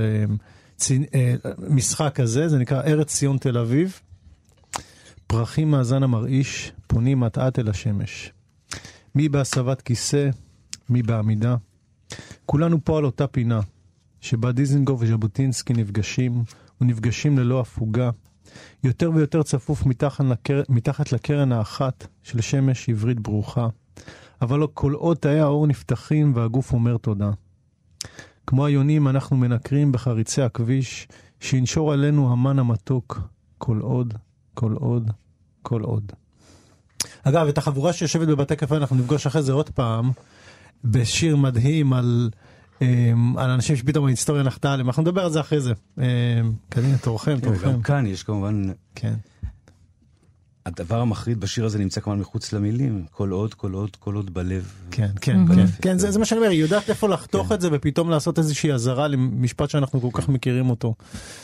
משחק כזה, זה נקרא ארץ ציון תל אביב. פרחים מאזן המרעיש, פונים מטעת אל השמש. מי בהסבת כיסא, מי בעמידה. כולנו פה על אותה פינה, שבה דיזנגוף וז'בוטינסקי נפגשים, ונפגשים ללא הפוגה. יותר ויותר צפוף מתחת, לקר... מתחת לקרן האחת של שמש עברית ברוכה. אבל לא כל עוד תאי האור נפתחים והגוף אומר תודה. כמו היונים אנחנו מנקרים בחריצי הכביש, שינשור עלינו המן המתוק, כל עוד, כל עוד, כל עוד. אגב, את החבורה שיושבת בבתי קפה אנחנו נפגוש אחרי זה עוד פעם, בשיר מדהים על, על אנשים שפתאום ההיסטוריה נחתה עליהם. אנחנו נדבר על זה אחרי זה. קדימה, תורכם, תורכם. גם כאן יש כמובן... כן. הדבר המחריד בשיר הזה נמצא כמובן מחוץ למילים, כל עוד, כל עוד, כל עוד בלב. כן, כן, כן. כן, זה מה שאני אומר, היא יודעת איפה לחתוך את זה, ופתאום לעשות איזושהי עזרה למשפט שאנחנו כל כך מכירים אותו.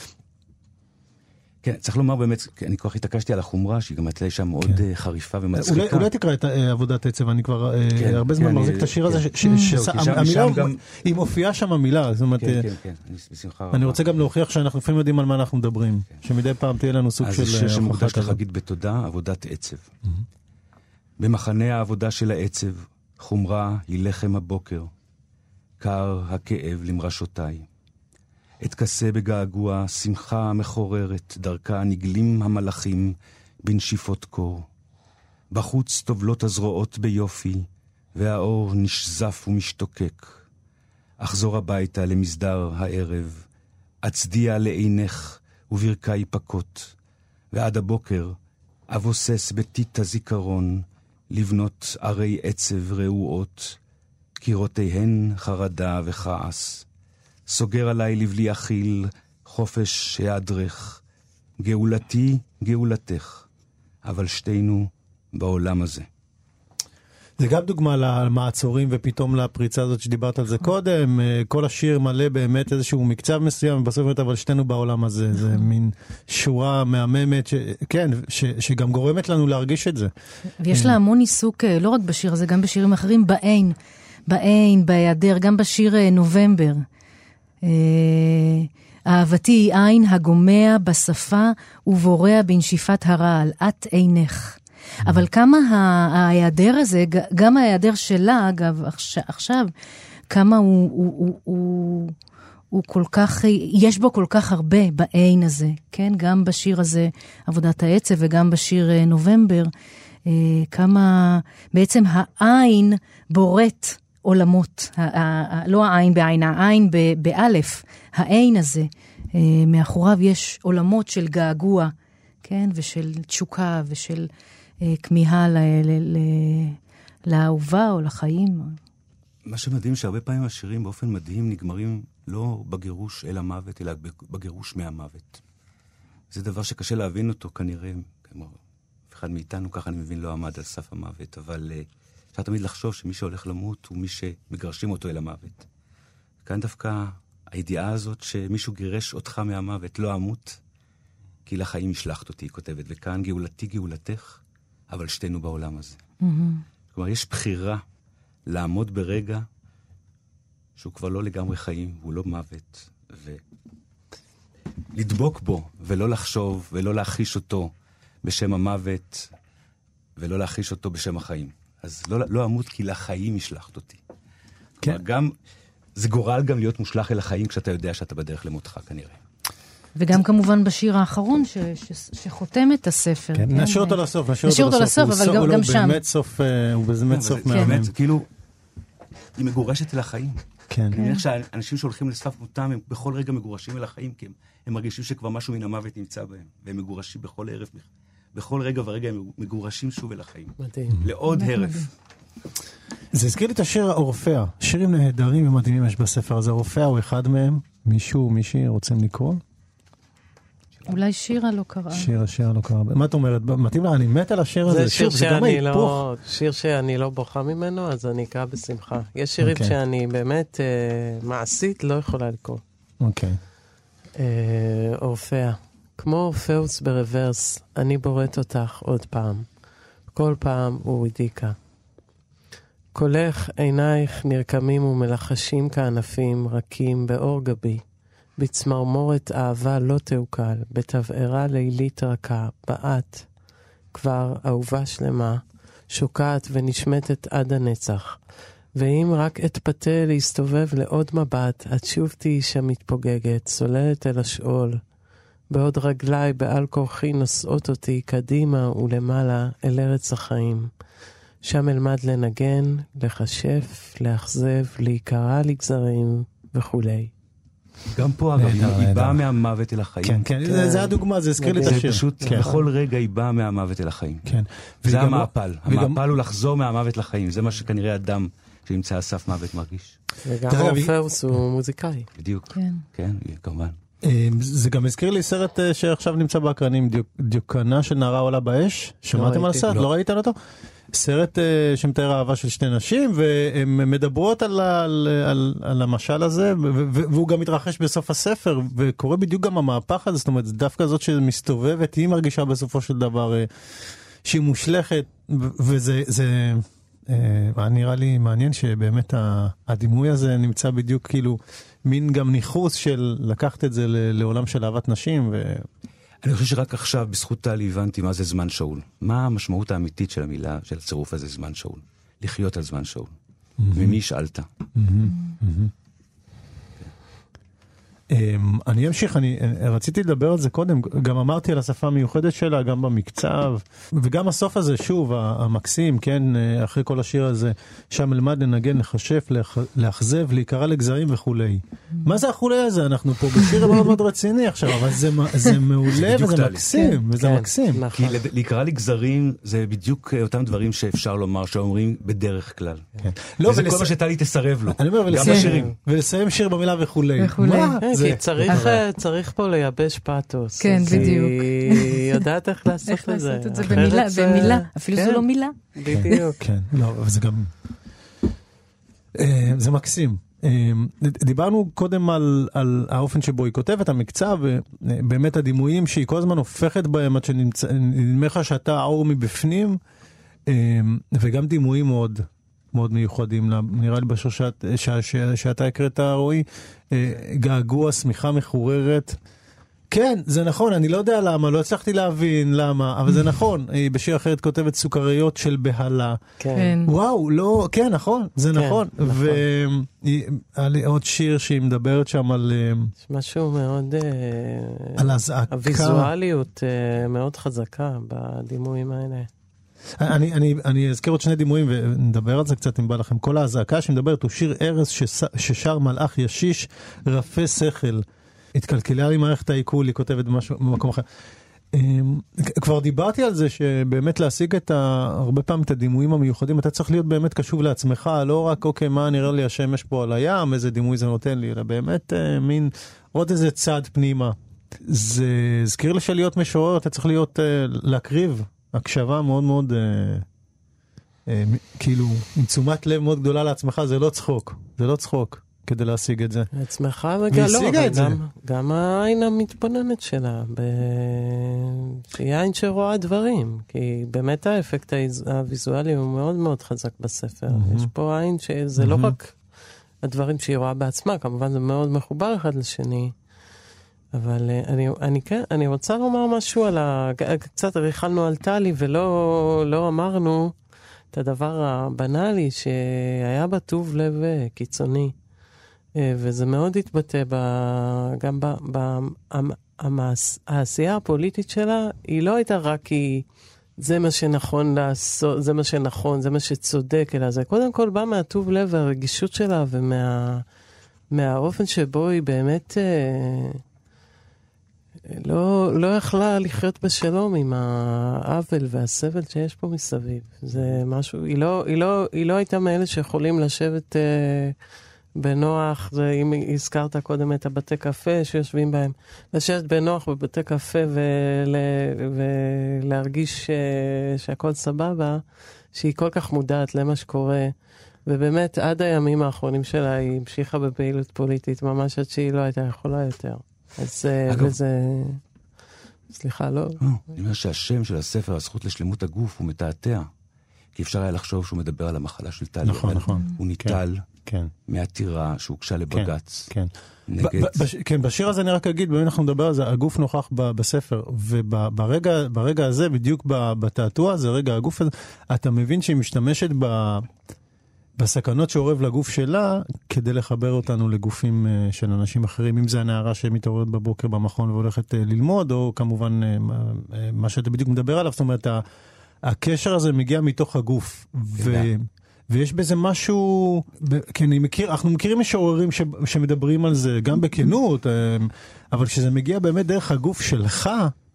כן, צריך לומר באמת, אני כל כך התעקשתי על החומרה, שהיא גם הייתה שם מאוד חריפה ומצחיקה. אולי תקרא את עבודת עצב, אני כבר הרבה זמן מחזיק את השיר הזה, שהמילה, היא מופיעה שם המילה, זאת אומרת, כן, כן, בשמחה. אני רוצה גם להוכיח שאנחנו לפעמים יודעים על מה אנחנו מדברים, שמדי פעם תהיה לנו סוג של... אז זה שיר שמוקדש לך להגיד בתודה, עבודת עצב. במחנה העבודה של העצב, חומרה היא לחם הבוקר, קר הכאב למרשותיי. אתכסה בגעגוע, שמחה מחוררת, דרכה נגלים המלאכים בנשיפות קור. בחוץ טובלות הזרועות ביופי, והאור נשזף ומשתוקק. אחזור הביתה למסדר הערב, אצדיע לעינך וברכי פקות, ועד הבוקר אבוסס בתית הזיכרון, לבנות ערי עצב רעועות, קירותיהן חרדה וכעס. סוגר עליי לבלי אכיל, חופש היעדרך, גאולתי גאולתך, אבל שתינו בעולם הזה. זה גם דוגמה למעצורים ופתאום לפריצה הזאת שדיברת על זה קודם, כל השיר מלא באמת איזשהו מקצב מסוים, ובסוף אומרת אבל שתינו בעולם הזה, זה מין שורה מהממת, ש... כן, ש... שגם גורמת לנו להרגיש את זה. ויש לה המון עיסוק, לא רק בשיר הזה, גם בשירים אחרים, בעין, בעין, בהיעדר, גם בשיר נובמבר. אהבתי היא עין הגומע בשפה ובורע בנשיפת הרעל, את עינך. אבל כמה ההיעדר הזה, גם ההיעדר שלה, אגב, עכשיו, כמה הוא, הוא, הוא, הוא, הוא כל כך, יש בו כל כך הרבה בעין הזה, כן? גם בשיר הזה, עבודת העצב, וגם בשיר נובמבר, כמה בעצם העין בורט עולמות, לא העין בעין, העין באלף, העין הזה, מאחוריו יש עולמות של געגוע, כן? ושל תשוקה ושל כמיהה לאהובה או לחיים. מה שמדהים שהרבה פעמים השירים באופן מדהים נגמרים לא בגירוש אל המוות, אלא בגירוש מהמוות. זה דבר שקשה להבין אותו כנראה, כמו אף אחד מאיתנו, ככה אני מבין, לא עמד על סף המוות, אבל אפשר תמיד לחשוב שמי שהולך למות הוא מי שמגרשים אותו אל המוות. כאן דווקא הידיעה הזאת שמישהו גירש אותך מהמוות, לא אמות, כי לחיים השלחת אותי, היא כותבת, וכאן גאולתי גאולתך, אבל שתינו בעולם הזה. Mm-hmm. כלומר, יש בחירה לעמוד ברגע שהוא כבר לא לגמרי חיים, והוא לא מוות, ולדבוק בו, ולא לחשוב, ולא להחיש אותו בשם המוות, ולא להחיש אותו בשם החיים. אז לא, לא אמות כי לחיים השלחת אותי. כן. כלומר, גם, זה גורל גם להיות מושלח אל החיים, כשאתה יודע שאתה בדרך למותך, כנראה. וגם כמובן בשיר האחרון ש, ש, שחותם את הספר. כן, כן, נשאיר אותו ו... לסוף, נשאיר נשאיר אותו אותו לסוף, לסוף, אבל גם, גם שם. הוא באמת סוף, הוא באמת סוף מהמם. באמת, כאילו, היא מגורשת אל החיים. כן. אני מניח שאנשים שהולכים לסף מותם, הם בכל רגע מגורשים אל החיים, כי הם, הם מרגישים שכבר משהו מן המוות נמצא בהם, והם מגורשים בכל ערב, בכל רגע ורגע הם מגורשים שוב אל החיים. מדהים. לעוד הרף. זה הזכיר לי את השיר האורפאה. שירים נהדרים ומדהימים יש בספר הזה. האורפאה הוא אחד מהם. מישהו, מישהי רוצים לקרוא? אולי שירה לא קראה. שירה, שירה לא קראה. מה את אומרת? מתאים לה, אני מת על השיר הזה. זה שיר שאני לא, שיר שאני לא בוכה ממנו, אז אני אקרא בשמחה. יש שירים שאני באמת מעשית לא יכולה לקרוא. אוקיי. אורפאה. כמו אורפאוס ברוורס, אני בוראת אותך עוד פעם. כל פעם אורידיקה. קולך עינייך נרקמים ומלחשים כענפים רכים באור גבי. בצמרמורת אהבה לא תעוקל, בתבערה לילית רכה, בעת, כבר אהובה שלמה, שוקעת ונשמטת עד הנצח. ואם רק אתפתה להסתובב לעוד מבט, את שוב תהי שם מתפוגגת, סוללת אל השאול. בעוד רגליי בעל כורחי נושאות אותי קדימה ולמעלה אל ארץ החיים. שם אלמד לנגן, לחשף, לאכזב, להיקרא לגזרים וכולי. גם פה אגב, היא באה מהמוות אל החיים. כן, כן, זה הדוגמה, זה הזכיר לי את השיר. זה פשוט, בכל רגע היא באה מהמוות אל החיים. כן. זה המעפל. המעפל הוא לחזור מהמוות לחיים. זה מה שכנראה אדם שנמצא על סף מוות מרגיש. וגם אורפאוס הוא מוזיקאי. בדיוק. כן, כמובן. זה גם הזכיר לי סרט שעכשיו נמצא באקרנים, דיוקנה של נערה עולה באש. שמעתם על הסרט? לא ראיתם אותו? סרט uh, שמתאר אהבה של שתי נשים, והן מדברות על, על, על, על המשל הזה, והוא גם מתרחש בסוף הספר, וקורה בדיוק גם המהפך הזה, זאת אומרת, דווקא זאת שמסתובבת, היא מרגישה בסופו של דבר uh, שהיא מושלכת, וזה זה, uh, נראה לי מעניין שבאמת הדימוי הזה נמצא בדיוק כאילו, מין גם ניחוס של לקחת את זה לעולם של אהבת נשים, ו... אני חושב שרק עכשיו, בזכות טלי, הבנתי מה זה זמן שאול. מה המשמעות האמיתית של המילה, של הצירוף הזה, זמן שאול? לחיות על זמן שאול. ממי שאלת? אני אמשיך, אני רציתי לדבר על זה קודם, גם אמרתי על השפה המיוחדת שלה, גם במקצב, וגם הסוף הזה, שוב, המקסים, כן, אחרי כל השיר הזה, שם אלמד לנגן, לחשף, לאכזב, להיקרא לגזרים וכולי. מה זה החולי הזה? אנחנו פה בשיר מאוד מאוד רציני עכשיו, אבל זה מעולה וזה מקסים, וזה מקסים. כי להיקרא לגזרים זה בדיוק אותם דברים שאפשר לומר, שאומרים בדרך כלל. וזה כל מה שטלי תסרב לו, גם בשירים. ולסיים שיר במילה וכולי. כי צריך פה לייבש פאטוס. כן, בדיוק. היא יודעת איך לעשות את זה. איך לעשות את זה במילה, במילה. אפילו זו לא מילה. בדיוק. כן, לא, אבל זה גם... זה מקסים. דיברנו קודם על, על האופן שבו היא כותבת, המקצב, באמת הדימויים שהיא כל הזמן הופכת בהם, עד שנדמה לך שאתה האור מבפנים, וגם דימויים מאוד... מאוד מיוחדים, נראה לי בשור שאת, ש, ש, שאתה הקראת, רועי, געגוע, שמיכה מחוררת. כן, זה נכון, אני לא יודע למה, לא הצלחתי להבין למה, אבל זה נכון. היא בשיר אחרת כותבת סוכריות של בהלה. כן. וואו, לא, כן, נכון, זה כן, נכון. נכון. והיה לי עוד שיר שהיא מדברת שם על... משהו מאוד... על הזעקה. הוויזואליות מאוד חזקה בדימויים האלה. אני, אני, אני אזכיר עוד שני דימויים ונדבר על זה קצת אם בא לכם. כל ההזעקה שמדברת הוא שיר ארז שש, ששר מלאך ישיש רפה שכל. התקלקלה לי מערכת העיכול, היא כותבת במשהו, במקום אחר. כבר דיברתי על זה שבאמת להשיג את ה, הרבה פעמים את הדימויים המיוחדים, אתה צריך להיות באמת קשוב לעצמך, לא רק אוקיי מה נראה לי השמש פה על הים, איזה דימוי זה נותן לי, אלא באמת מין עוד איזה צעד פנימה. זה הזכיר לי שלהיות משורר, אתה צריך להיות, להקריב הקשבה מאוד מאוד, אה, אה, כאילו, עם תשומת לב מאוד גדולה לעצמך, זה לא צחוק, זה לא צחוק כדי להשיג את זה. עצמך וגם לא, גם, גם העין המתבוננת שלה, ב... שהיא עין שרואה דברים, כי באמת האפקט הוויזואלי הוא מאוד מאוד חזק בספר. Mm-hmm. יש פה עין שזה mm-hmm. לא רק הדברים שהיא רואה בעצמה, כמובן זה מאוד מחובר אחד לשני, אבל אני, אני, כן, אני רוצה לומר משהו על ה... קצת ריחלנו על טלי ולא לא אמרנו את הדבר הבנאלי שהיה בה טוב לב קיצוני. וזה מאוד התבטא ב, גם ב, ב, המעש, העשייה הפוליטית שלה, היא לא הייתה רק כי זה מה שנכון לעשות, זה מה שנכון, זה מה שצודק, אלא זה קודם כל בא מהטוב לב והרגישות שלה ומה, מהאופן שבו היא באמת אה, לא, לא יכלה לחיות בשלום עם העוול והסבל שיש פה מסביב. זה משהו, היא לא, היא לא, היא לא הייתה מאלה שיכולים לשבת אה, בנוח, זה, אם הזכרת קודם את הבתי קפה שיושבים בהם, לשבת בנוח בבתי קפה ול, ולהרגיש אה, שהכל סבבה, שהיא כל כך מודעת למה שקורה, ובאמת עד הימים האחרונים שלה היא המשיכה בפעילות פוליטית, ממש עד שהיא לא הייתה יכולה יותר. אז וזה... סליחה, לא? אני אומר שהשם של הספר, הזכות לשלמות הגוף, הוא מתעתע. כי אפשר היה לחשוב שהוא מדבר על המחלה של טלי. נכון, נכון. הוא ניטל כן. מהעתירה שהוגשה לבג"ץ. כן, נגד... כן, בשיר הזה אני רק אגיד, באמת אנחנו נדבר על זה, הגוף נוכח בספר, וברגע הזה, בדיוק בתעתוע, זה רגע הגוף הזה, אתה מבין שהיא משתמשת ב... בסכנות שעורב לגוף שלה, כדי לחבר אותנו לגופים של אנשים אחרים, אם זה הנערה שמתעוררת בבוקר במכון והולכת ללמוד, או כמובן מה שאתה בדיוק מדבר עליו, זאת אומרת, הקשר הזה מגיע מתוך הגוף, ו... ויש בזה משהו, כן, אני מכיר, אנחנו מכירים משוררים ש... שמדברים על זה, גם בכנות, אבל כשזה מגיע באמת דרך הגוף שלך,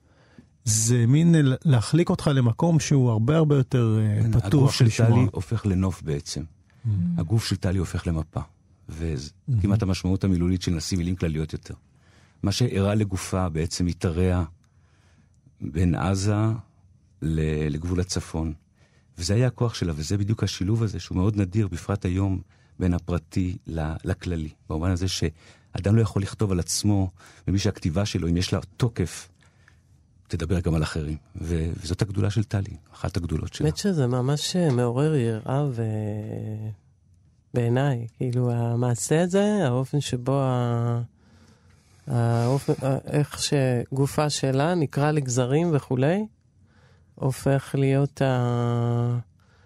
זה מין להחליק אותך למקום שהוא הרבה הרבה יותר פתוח. הגוף של טלי הופך לנוף בעצם. הגוף של טלי הופך למפה, וכמעט המשמעות המילולית של נשים מילים כלליות יותר. מה שהראה לגופה בעצם התרע בין עזה לגבול הצפון, וזה היה הכוח שלה, וזה בדיוק השילוב הזה שהוא מאוד נדיר, בפרט היום, בין הפרטי לכללי. במובן הזה שאדם לא יכול לכתוב על עצמו, ומי שהכתיבה שלו, אם יש לה תוקף, תדבר גם על אחרים. ו- וזאת הגדולה של טלי, אחת הגדולות שלה. באמת שזה ממש מעורר יראה ו... בעיניי, כאילו המעשה הזה, האופן שבו ה... האופן, איך שגופה שלה נקרא לגזרים וכולי, הופך להיות ה...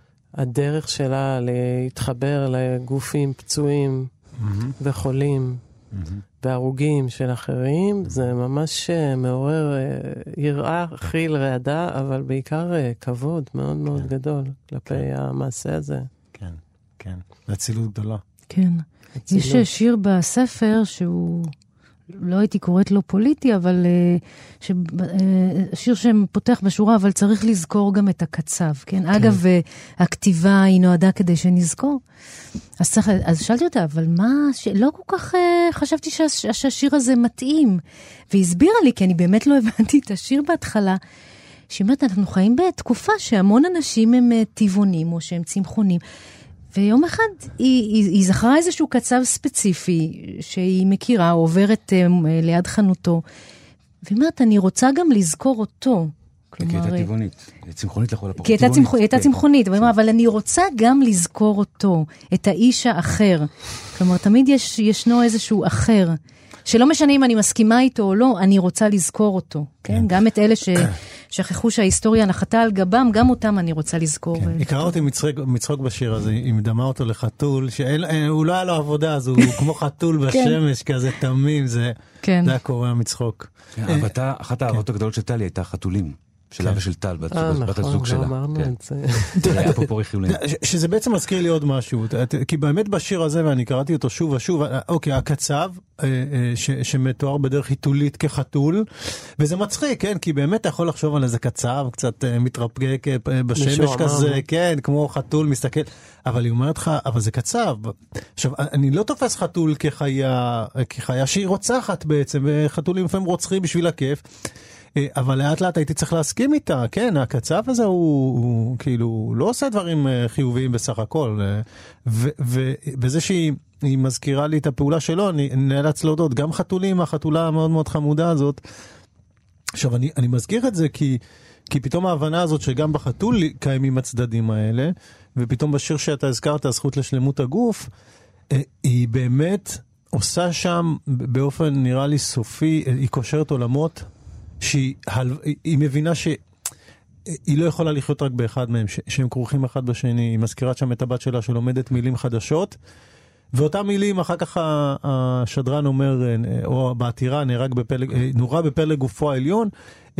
הדרך שלה להתחבר לגופים פצועים mm-hmm. וחולים mm-hmm. והרוגים של אחרים. Mm-hmm. זה ממש מעורר יראה, חיל רעדה, אבל בעיקר כבוד מאוד מאוד כן. גדול כלפי כן. המעשה הזה. כן, כן. להצילות גדולה. כן. הצילות. יש שיר בספר שהוא... לא הייתי קוראת לו פוליטי, אבל uh, ש, uh, שיר שפותח בשורה, אבל צריך לזכור גם את הקצב, כן? כן. אגב, uh, הכתיבה היא נועדה כדי שנזכור. אז, צריך, אז שאלתי אותה, אבל מה, ש... לא כל כך uh, חשבתי שהש, שהשיר הזה מתאים. והסבירה לי, כי אני באמת לא הבנתי את השיר בהתחלה, שאומרת, אנחנו חיים בתקופה שהמון אנשים הם uh, טבעונים, או שהם צמחונים, ויום אחד היא, היא, היא זכרה איזשהו קצב ספציפי שהיא מכירה, עוברת um, ליד חנותו, והיא אומרת, אני רוצה גם לזכור אותו. כי הייתה טבעונית, צמחונית לכל הפחות. כי הייתה צמחונית, אבל אני רוצה גם לזכור אותו, את האיש האחר. כלומר, תמיד יש, ישנו איזשהו אחר, שלא משנה אם אני מסכימה איתו או לא, אני רוצה לזכור אותו. כן? גם את אלה ששכחו שההיסטוריה נחתה על גבם, גם אותם אני רוצה לזכור. היא קראה אותי מצחוק בשיר הזה, היא מדמה אותו לחתול, שהוא לא היה לו עבודה, אז הוא כמו חתול בשמש, כזה תמים, זה היה קורא מצחוק. אבל אחת האהבות הגדולות של טלי הייתה חתולים. שלה ושל טל, בת הזוג שלה. נכון, לא אמרנו את זה. זה היה פה פורי חיולים. שזה בעצם מזכיר לי עוד משהו, כי באמת בשיר הזה, ואני קראתי אותו שוב ושוב, אוקיי, הקצב, שמתואר בדרך היתולית כחתול, וזה מצחיק, כן, כי באמת אתה יכול לחשוב על איזה קצב, קצת מתרפק בשמש כזה, כן, כמו חתול מסתכל, אבל היא אומרת לך, אבל זה קצב. עכשיו, אני לא תופס חתול כחיה, כחיה שהיא רוצחת בעצם, וחתולים לפעמים רוצחים בשביל הכיף, אבל לאט לאט הייתי צריך להסכים איתה, כן, הקצב הזה הוא, הוא כאילו לא עושה דברים חיוביים בסך הכל, ובזה שהיא מזכירה לי את הפעולה שלו, אני נאלץ להודות, גם חתולים, החתולה המאוד מאוד חמודה הזאת, עכשיו אני, אני מזכיר את זה כי, כי פתאום ההבנה הזאת שגם בחתול קיימים הצדדים האלה, ופתאום בשיר שאתה הזכרת, הזכות לשלמות הגוף, היא באמת עושה שם באופן נראה לי סופי, היא קושרת עולמות, שהיא היא מבינה שהיא לא יכולה לחיות רק באחד מהם, שהם כרוכים אחד בשני. היא מזכירת שם את הבת שלה שלומדת מילים חדשות, ואותם מילים, אחר כך השדרן אומר, או בעתירה, נהרג בפלג, נורא בפלג גופו העליון,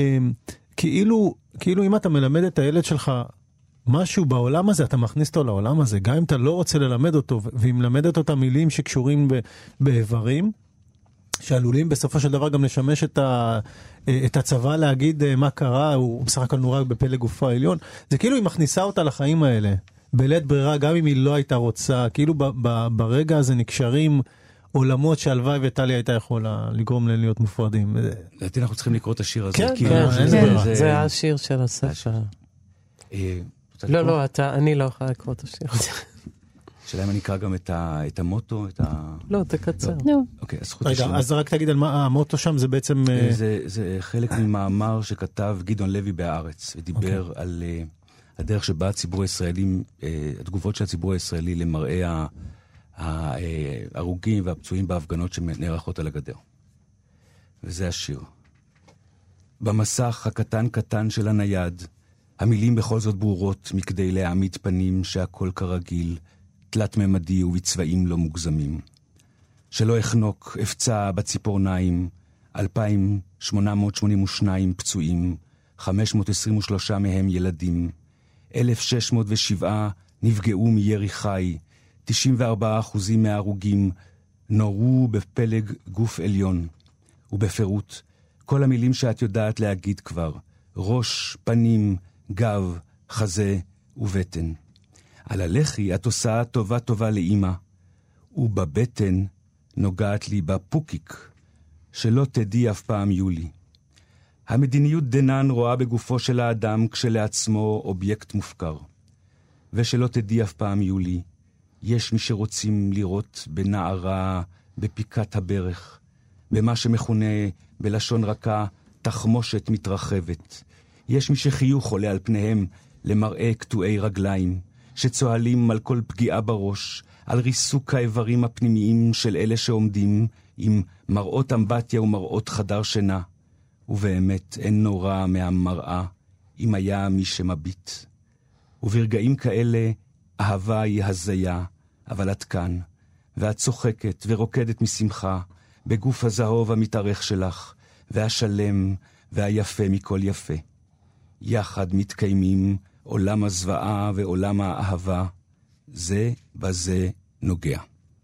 כאילו, כאילו אם אתה מלמד את הילד שלך משהו בעולם הזה, אתה מכניס אותו לעולם הזה, גם אם אתה לא רוצה ללמד אותו, והיא מלמדת אותם מילים שקשורים באיברים, שעלולים בסופו של דבר גם לשמש את, ה, את הצבא להגיד מה קרה, הוא בסך הכל נורא בפלג גופו העליון, זה כאילו היא מכניסה אותה לחיים האלה, בלית ברירה, גם אם היא לא הייתה רוצה, כאילו ב, ב, ברגע הזה נקשרים עולמות שהלוואי וטלי הייתה יכולה לגרום להם להיות מופרדים. לדעתי אנחנו צריכים לקרוא את השיר הזה. כן, כן, זה השיר של הספר. לא, לא, אני לא יכולה לקרוא את השיר הזה. שאלה אם אני אקרא גם את המוטו, את ה... לא, תקצר. אוקיי, אז רגע, אז רק תגיד על מה המוטו שם, זה בעצם... זה חלק ממאמר שכתב גדעון לוי בהארץ, ודיבר על הדרך שבה הציבור הישראלי, התגובות של הציבור הישראלי למראה ההרוגים והפצועים בהפגנות שנערכות על הגדר. וזה השיר. במסך הקטן קטן של הנייד, המילים בכל זאת ברורות מכדי להעמיד פנים שהכל כרגיל, תלת ממדי ובצבעים לא מוגזמים. שלא אחנוק, אפצע בציפורניים, אלפיים שמונה מאות שמונים ושניים פצועים, חמש מאות עשרים ושלושה מהם ילדים, אלף שש מאות ושבע נפגעו מירי חי, תשעים וארבעה אחוזים מההרוגים נורו בפלג גוף עליון, ובפירוט כל המילים שאת יודעת להגיד כבר, ראש, פנים, גב, חזה ובטן. על הלחי את עושה טובה טובה לאמא, ובבטן נוגעת לי בפוקיק, שלא תדעי אף פעם יולי. המדיניות דנן רואה בגופו של האדם כשלעצמו אובייקט מופקר. ושלא תדעי אף פעם יולי, יש מי שרוצים לראות בנערה, בפיקת הברך, במה שמכונה בלשון רכה תחמושת מתרחבת. יש מי שחיוך עולה על פניהם למראה קטועי רגליים, שצועלים על כל פגיעה בראש, על ריסוק האיברים הפנימיים של אלה שעומדים עם מראות אמבטיה ומראות חדר שינה. ובאמת אין נורא מהמראה אם היה מי שמביט. וברגעים כאלה אהבה היא הזיה, אבל את כאן, ואת צוחקת ורוקדת משמחה בגוף הזהוב המתארך שלך, והשלם והיפה מכל יפה. יחד מתקיימים עולם הזוועה ועולם האהבה, זה בזה נוגע.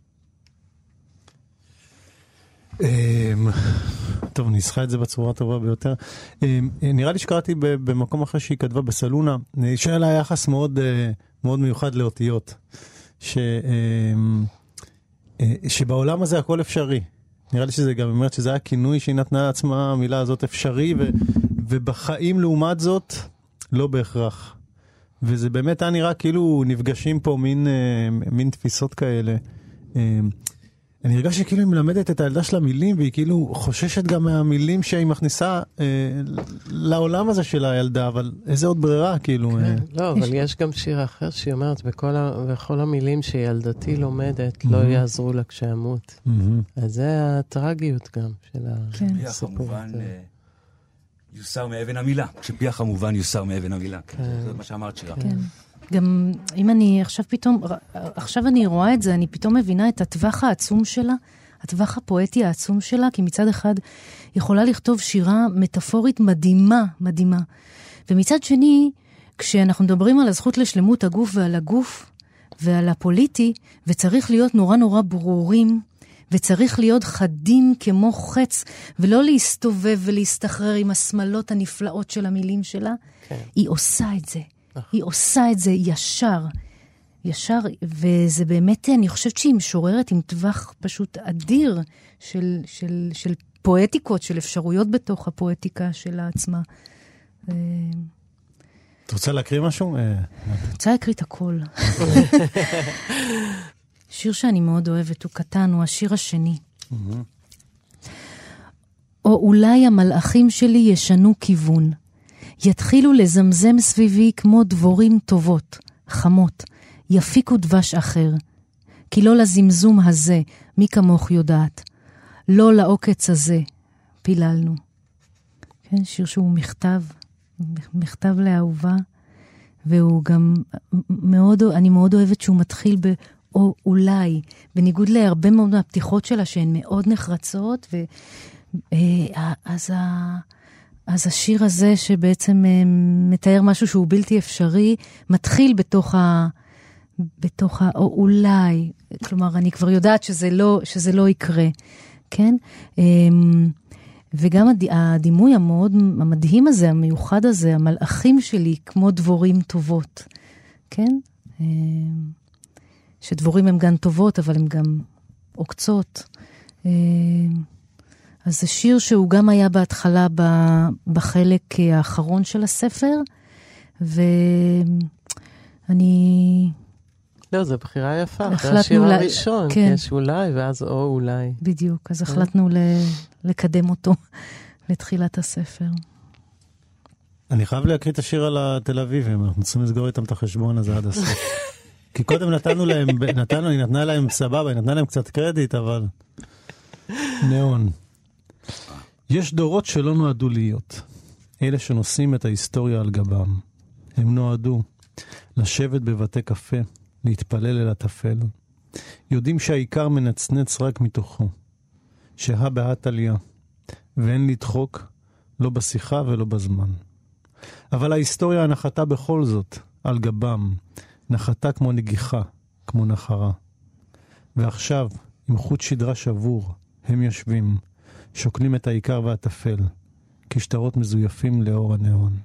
טוב, ניסחה את זה בצורה הטובה ביותר. נראה לי שקראתי במקום אחר שהיא כתבה בסלונה, שהיה לה יחס מאוד, מאוד מיוחד לאותיות, ש, שבעולם הזה הכל אפשרי. נראה לי שזה גם אומרת שזה היה כינוי שהיא נתנה לעצמה, המילה הזאת אפשרי, ו, ובחיים לעומת זאת לא בהכרח. וזה באמת היה נראה כאילו נפגשים פה מין, מין תפיסות כאלה. אני הרגש שכאילו היא מלמדת את הילדה של המילים, והיא כאילו חוששת גם מהמילים שהיא מכניסה אה, לעולם הזה של הילדה, אבל איזה עוד ברירה, כאילו. כן, אה... לא, אבל יש גם שיר אחר שהיא אומרת, בכל, ה, בכל המילים שילדתי לומדת, mm-hmm. לא יעזרו לה כשאמות. Mm-hmm. אז זה הטרגיות גם של כן. הסיפור. כמובן, יוסר מאבן המילה. כשפיח כמובן יוסר מאבן המילה. כן. זה מה שאמרת שירה. כן. גם אם אני עכשיו פתאום, עכשיו אני רואה את זה, אני פתאום מבינה את הטווח העצום שלה, הטווח הפואטי העצום שלה, כי מצד אחד יכולה לכתוב שירה מטאפורית מדהימה, מדהימה. ומצד שני, כשאנחנו מדברים על הזכות לשלמות הגוף ועל הגוף ועל הפוליטי, וצריך להיות נורא נורא ברורים, וצריך להיות חדים כמו חץ, ולא להסתובב ולהסתחרר עם השמלות הנפלאות של המילים שלה, כן. היא עושה את זה. היא עושה את זה ישר, ישר, וזה באמת, אני חושבת שהיא משוררת עם טווח פשוט אדיר של, של, של פואטיקות, של אפשרויות בתוך הפואטיקה שלה עצמה. את רוצה להקריא משהו? אני רוצה להקריא את הכל. שיר שאני מאוד אוהבת, הוא קטן, הוא השיר השני. או אולי המלאכים שלי ישנו כיוון. יתחילו לזמזם סביבי כמו דבורים טובות, חמות, יפיקו דבש אחר. כי לא לזמזום הזה, מי כמוך יודעת. לא לעוקץ הזה, פיללנו. כן, שיר שהוא מכתב, מכתב לאהובה, והוא גם מאוד, אני מאוד אוהבת שהוא מתחיל ב... או אולי, בניגוד להרבה מאוד מהפתיחות שלה שהן מאוד נחרצות, ו, אה, אז, ה, אז השיר הזה שבעצם אה, מתאר משהו שהוא בלתי אפשרי, מתחיל בתוך ה... בתוך ה... או אולי, כלומר, אני כבר יודעת שזה לא, שזה לא יקרה, כן? וגם הדימוי המאוד המדהים הזה, המיוחד הזה, המלאכים שלי כמו דבורים טובות, כן? שדבורים הם גם טובות, אבל הם גם עוקצות. אז זה שיר שהוא גם היה בהתחלה בחלק האחרון של הספר, ואני... לא, זו בחירה יפה. זה השיר הראשון, כן. יש אולי, ואז או אולי. בדיוק, אז החלטנו לקדם אותו לתחילת הספר. אני חייב להקריא את השיר על התל אביבים, אנחנו צריכים לסגור איתם את החשבון הזה עד הסוף. כי קודם נתנו להם, נתנו, היא נתנה להם סבבה, היא נתנה להם קצת קרדיט, אבל... נאון. יש דורות שלא נועדו להיות. אלה שנושאים את ההיסטוריה על גבם. הם נועדו לשבת בבתי קפה, להתפלל אל התפל. יודעים שהעיקר מנצנץ רק מתוכו. שהה בהת עלייה. ואין לדחוק, לא בשיחה ולא בזמן. אבל ההיסטוריה נחתה בכל זאת, על גבם. נחתה כמו נגיחה, כמו נחרה. ועכשיו, עם חוט שדרה שבור, הם יושבים, שוקלים את העיקר והתפל, כשטרות מזויפים לאור הנאון.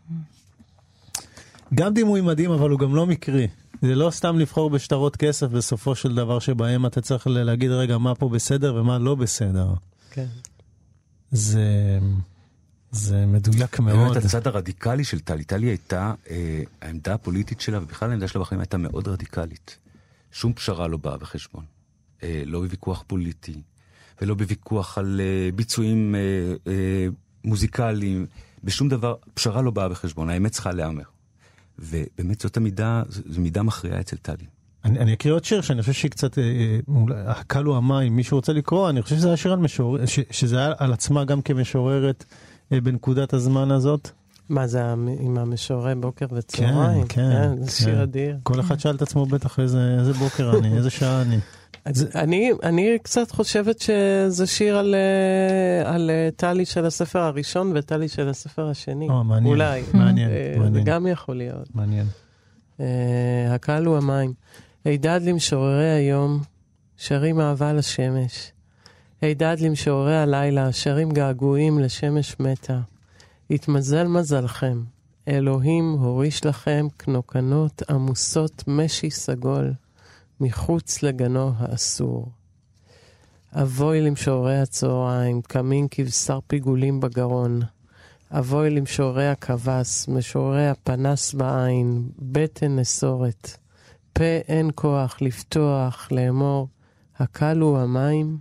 גם דימוי מדהים, אבל הוא גם לא מקרי. זה לא סתם לבחור בשטרות כסף בסופו של דבר שבהם אתה צריך להגיד רגע מה פה בסדר ומה לא בסדר. כן. זה, זה מדויק מאוד. באמת הצד הרדיקלי של טלי. טלי הייתה, אה, העמדה הפוליטית שלה, ובכלל העמדה שלה בחיים הייתה מאוד רדיקלית. שום פשרה לא באה בחשבון. אה, לא בוויכוח פוליטי, ולא בוויכוח על אה, ביצועים אה, אה, מוזיקליים, בשום דבר, פשרה לא באה בחשבון. האמת צריכה להיאמר. ובאמת זאת המידה, זו מידה מכריעה אצל טלי. אני, אני אקריא עוד שיר שאני חושב שהיא קצת, הקלו המים, מישהו רוצה לקרוא, אני חושב שזה היה שיר על משורר, ש, שזה היה על עצמה גם כמשוררת בנקודת הזמן הזאת. מה זה, עם המשוררי בוקר וצהריים? כן, כן. כן, זה שיר אדיר. כל אחד שאל את עצמו בטח איזה, איזה בוקר אני, איזה שעה אני. זה... אני, אני קצת חושבת שזה שיר על, על טלי של הספר הראשון וטלי של הספר השני. או, מעניין. אולי. מעניין, אה, מעניין. זה גם יכול להיות. מעניין. אה, הקהל הוא המים. הידד למשוררי היום, שרים אהבה לשמש. הידד למשוררי הלילה, שרים געגועים לשמש מתה. התמזל מזלכם. אלוהים הוריש לכם קנוקנות עמוסות משי סגול. מחוץ לגנו האסור. אבוי למשוררי הצהריים, קמים כבשר פיגולים בגרון. אבוי למשוררי הכבש, משוררי הפנס בעין, בטן נסורת. פה אין כוח לפתוח, לאמור, הקלו המים.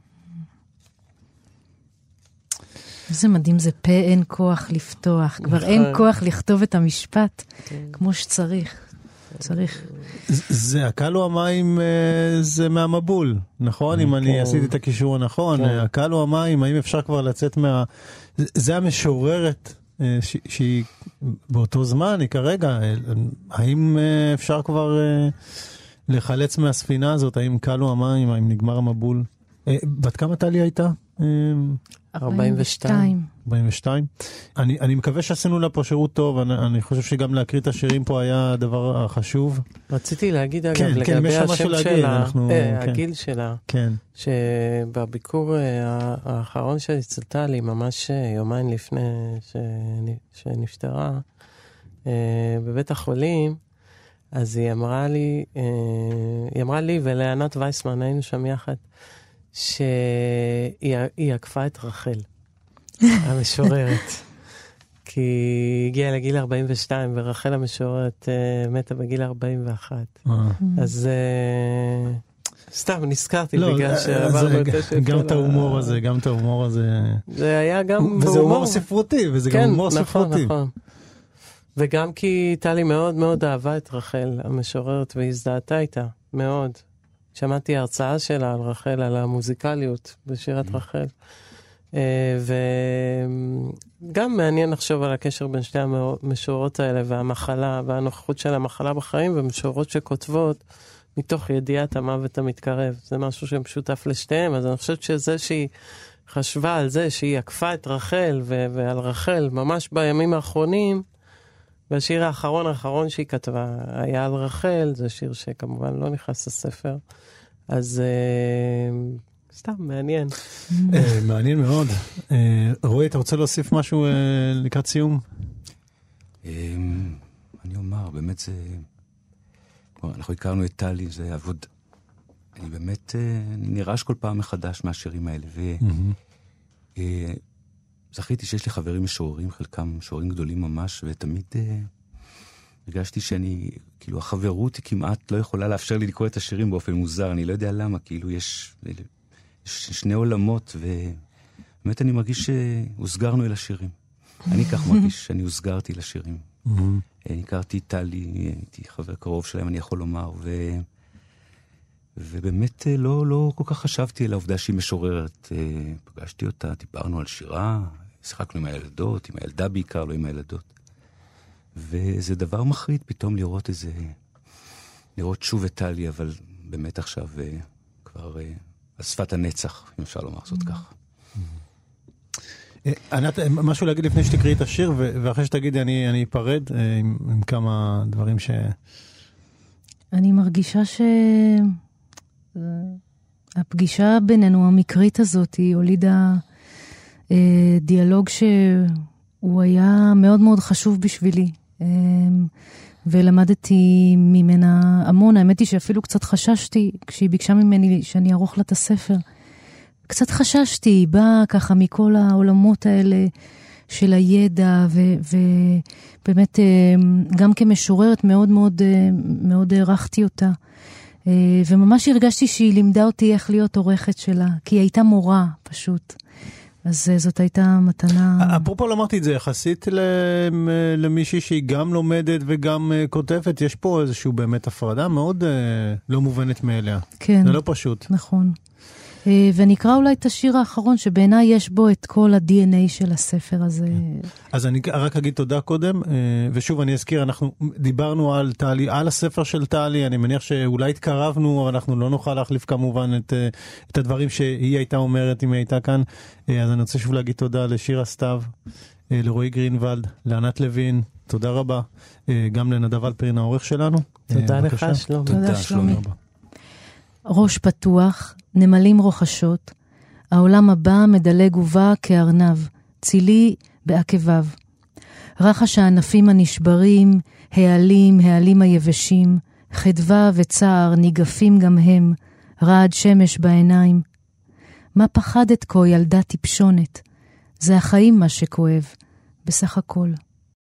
איזה מדהים זה, פה אין כוח לפתוח. כבר אין כוח לכתוב את המשפט כמו שצריך. צריך. זה, הקלו המים זה מהמבול, נכון? אם אני עשיתי את הקישור הנכון, הקלו המים, האם אפשר כבר לצאת מה... זה המשוררת שהיא באותו זמן, היא כרגע, האם אפשר כבר לחלץ מהספינה הזאת, האם קלו המים, האם נגמר המבול? בת כמה טלי הייתה? ארבעים ושתיים. ארבעים ושתיים. אני, אני מקווה שעשינו לה פה שירות טוב, אני, אני חושב שגם להקריא את השירים פה היה הדבר החשוב. רציתי להגיד אגב, כן, לגבי כן, השם להגיד, שלה, אנחנו, אה, כן. הגיל שלה, כן. שבביקור אה, האחרון שלי אצל טלי, ממש יומיים לפני שנפטרה, אה, בבית החולים, אז היא אמרה לי, אה, היא אמרה לי ולענת וייסמן, היינו שם יחד, שהיא עקפה את רחל, המשוררת. כי היא הגיעה לגיל ארבעים ושתיים, ורחל המשוררת uh, מתה בגיל ארבעים ואחת. אז uh, סתם נזכרתי לא, בגלל שעברנו את השם. גם את ההומור הזה, גם את ההומור הזה. זה היה גם בהומור. וזה הומור ספרותי, וזה כן, גם הומור נכון, ספרותי. נכון. וגם כי טלי מאוד מאוד אהבה את רחל המשוררת, והזדהתה איתה, מאוד. שמעתי הרצאה שלה על רחל, על המוזיקליות בשירת רחל. וגם מעניין לחשוב על הקשר בין שתי המשוררות האלה, והמחלה, והנוכחות של המחלה בחיים, ומשוררות שכותבות, מתוך ידיעת המוות המתקרב. זה משהו שמשותף לשתיהם, אז אני חושבת שזה שהיא חשבה על זה, שהיא עקפה את רחל, ו- ועל רחל, ממש בימים האחרונים, והשיר האחרון האחרון שהיא כתבה היה על רחל, זה שיר שכמובן לא נכנס לספר, אז אה, סתם, מעניין. מעניין מאוד. רועי, אתה רוצה להוסיף משהו לקראת סיום? אני אומר, באמת זה... אנחנו הכרנו את טלי, זה עבוד... אני באמת נרעש כל פעם מחדש מהשירים האלה, וזכיתי שיש לי חברים משוררים, חלקם משוררים גדולים ממש, ותמיד הרגשתי שאני, כאילו החברות היא כמעט לא יכולה לאפשר לי לקרוא את השירים באופן מוזר, אני לא יודע למה, כאילו יש, יש שני עולמות, ובאמת אני מרגיש שהוסגרנו אל השירים. אני כך מרגיש שאני הוסגרתי לשירים. הכרתי טלי, הייתי חבר קרוב שלהם, אני יכול לומר, ו... ובאמת לא, לא כל כך חשבתי על העובדה שהיא משוררת. פגשתי אותה, דיברנו על שירה, שיחקנו עם הילדות, עם הילדה בעיקר, לא עם הילדות. וזה דבר מחריד פתאום לראות איזה, לראות שוב את טלי, אבל באמת עכשיו כבר על שפת הנצח, אם אפשר לומר זאת כך. ענת, משהו להגיד לפני שתקראי את השיר, ואחרי שתגידי אני, אני אפרד עם, עם כמה דברים ש... אני מרגישה ש... הפגישה בינינו, המקרית הזאת, היא הולידה אה, דיאלוג שהוא היה מאוד מאוד חשוב בשבילי. אה, ולמדתי ממנה המון. האמת היא שאפילו קצת חששתי, כשהיא ביקשה ממני שאני ארוך לה את הספר. קצת חששתי, היא באה ככה מכל העולמות האלה של הידע, ובאמת אה, גם כמשוררת מאוד מאוד, אה, מאוד הערכתי אותה. וממש הרגשתי שהיא לימדה אותי איך להיות עורכת שלה, כי היא הייתה מורה פשוט. אז זאת הייתה מתנה... אפרופו לא אמרתי את זה, יחסית למישהי שהיא גם לומדת וגם כותבת, יש פה איזשהו באמת הפרדה מאוד לא מובנת מאליה. כן. זה לא פשוט. נכון. ונקרא אולי את השיר האחרון, שבעיניי יש בו את כל ה-די אן איי של הספר הזה. אז אני רק אגיד תודה קודם, ושוב אני אזכיר, אנחנו דיברנו על טלי, על הספר של טלי, אני מניח שאולי התקרבנו, אבל אנחנו לא נוכל להחליף כמובן את, את הדברים שהיא הייתה אומרת אם היא הייתה כאן. אז אני רוצה שוב להגיד תודה לשירה סתיו, לרועי גרינוולד, לענת לוין, תודה רבה, גם לנדב אלפרין העורך שלנו. תודה לך שלומי. תודה שלומי. ראש פתוח, נמלים רוחשות, העולם הבא מדלג ובא כארנב, צילי בעקביו. רחש הענפים הנשברים, העלים, העלים היבשים, חדווה וצער ניגפים גם הם, רעד שמש בעיניים. מה פחדת כה ילדה טיפשונת? זה החיים מה שכואב, בסך הכל.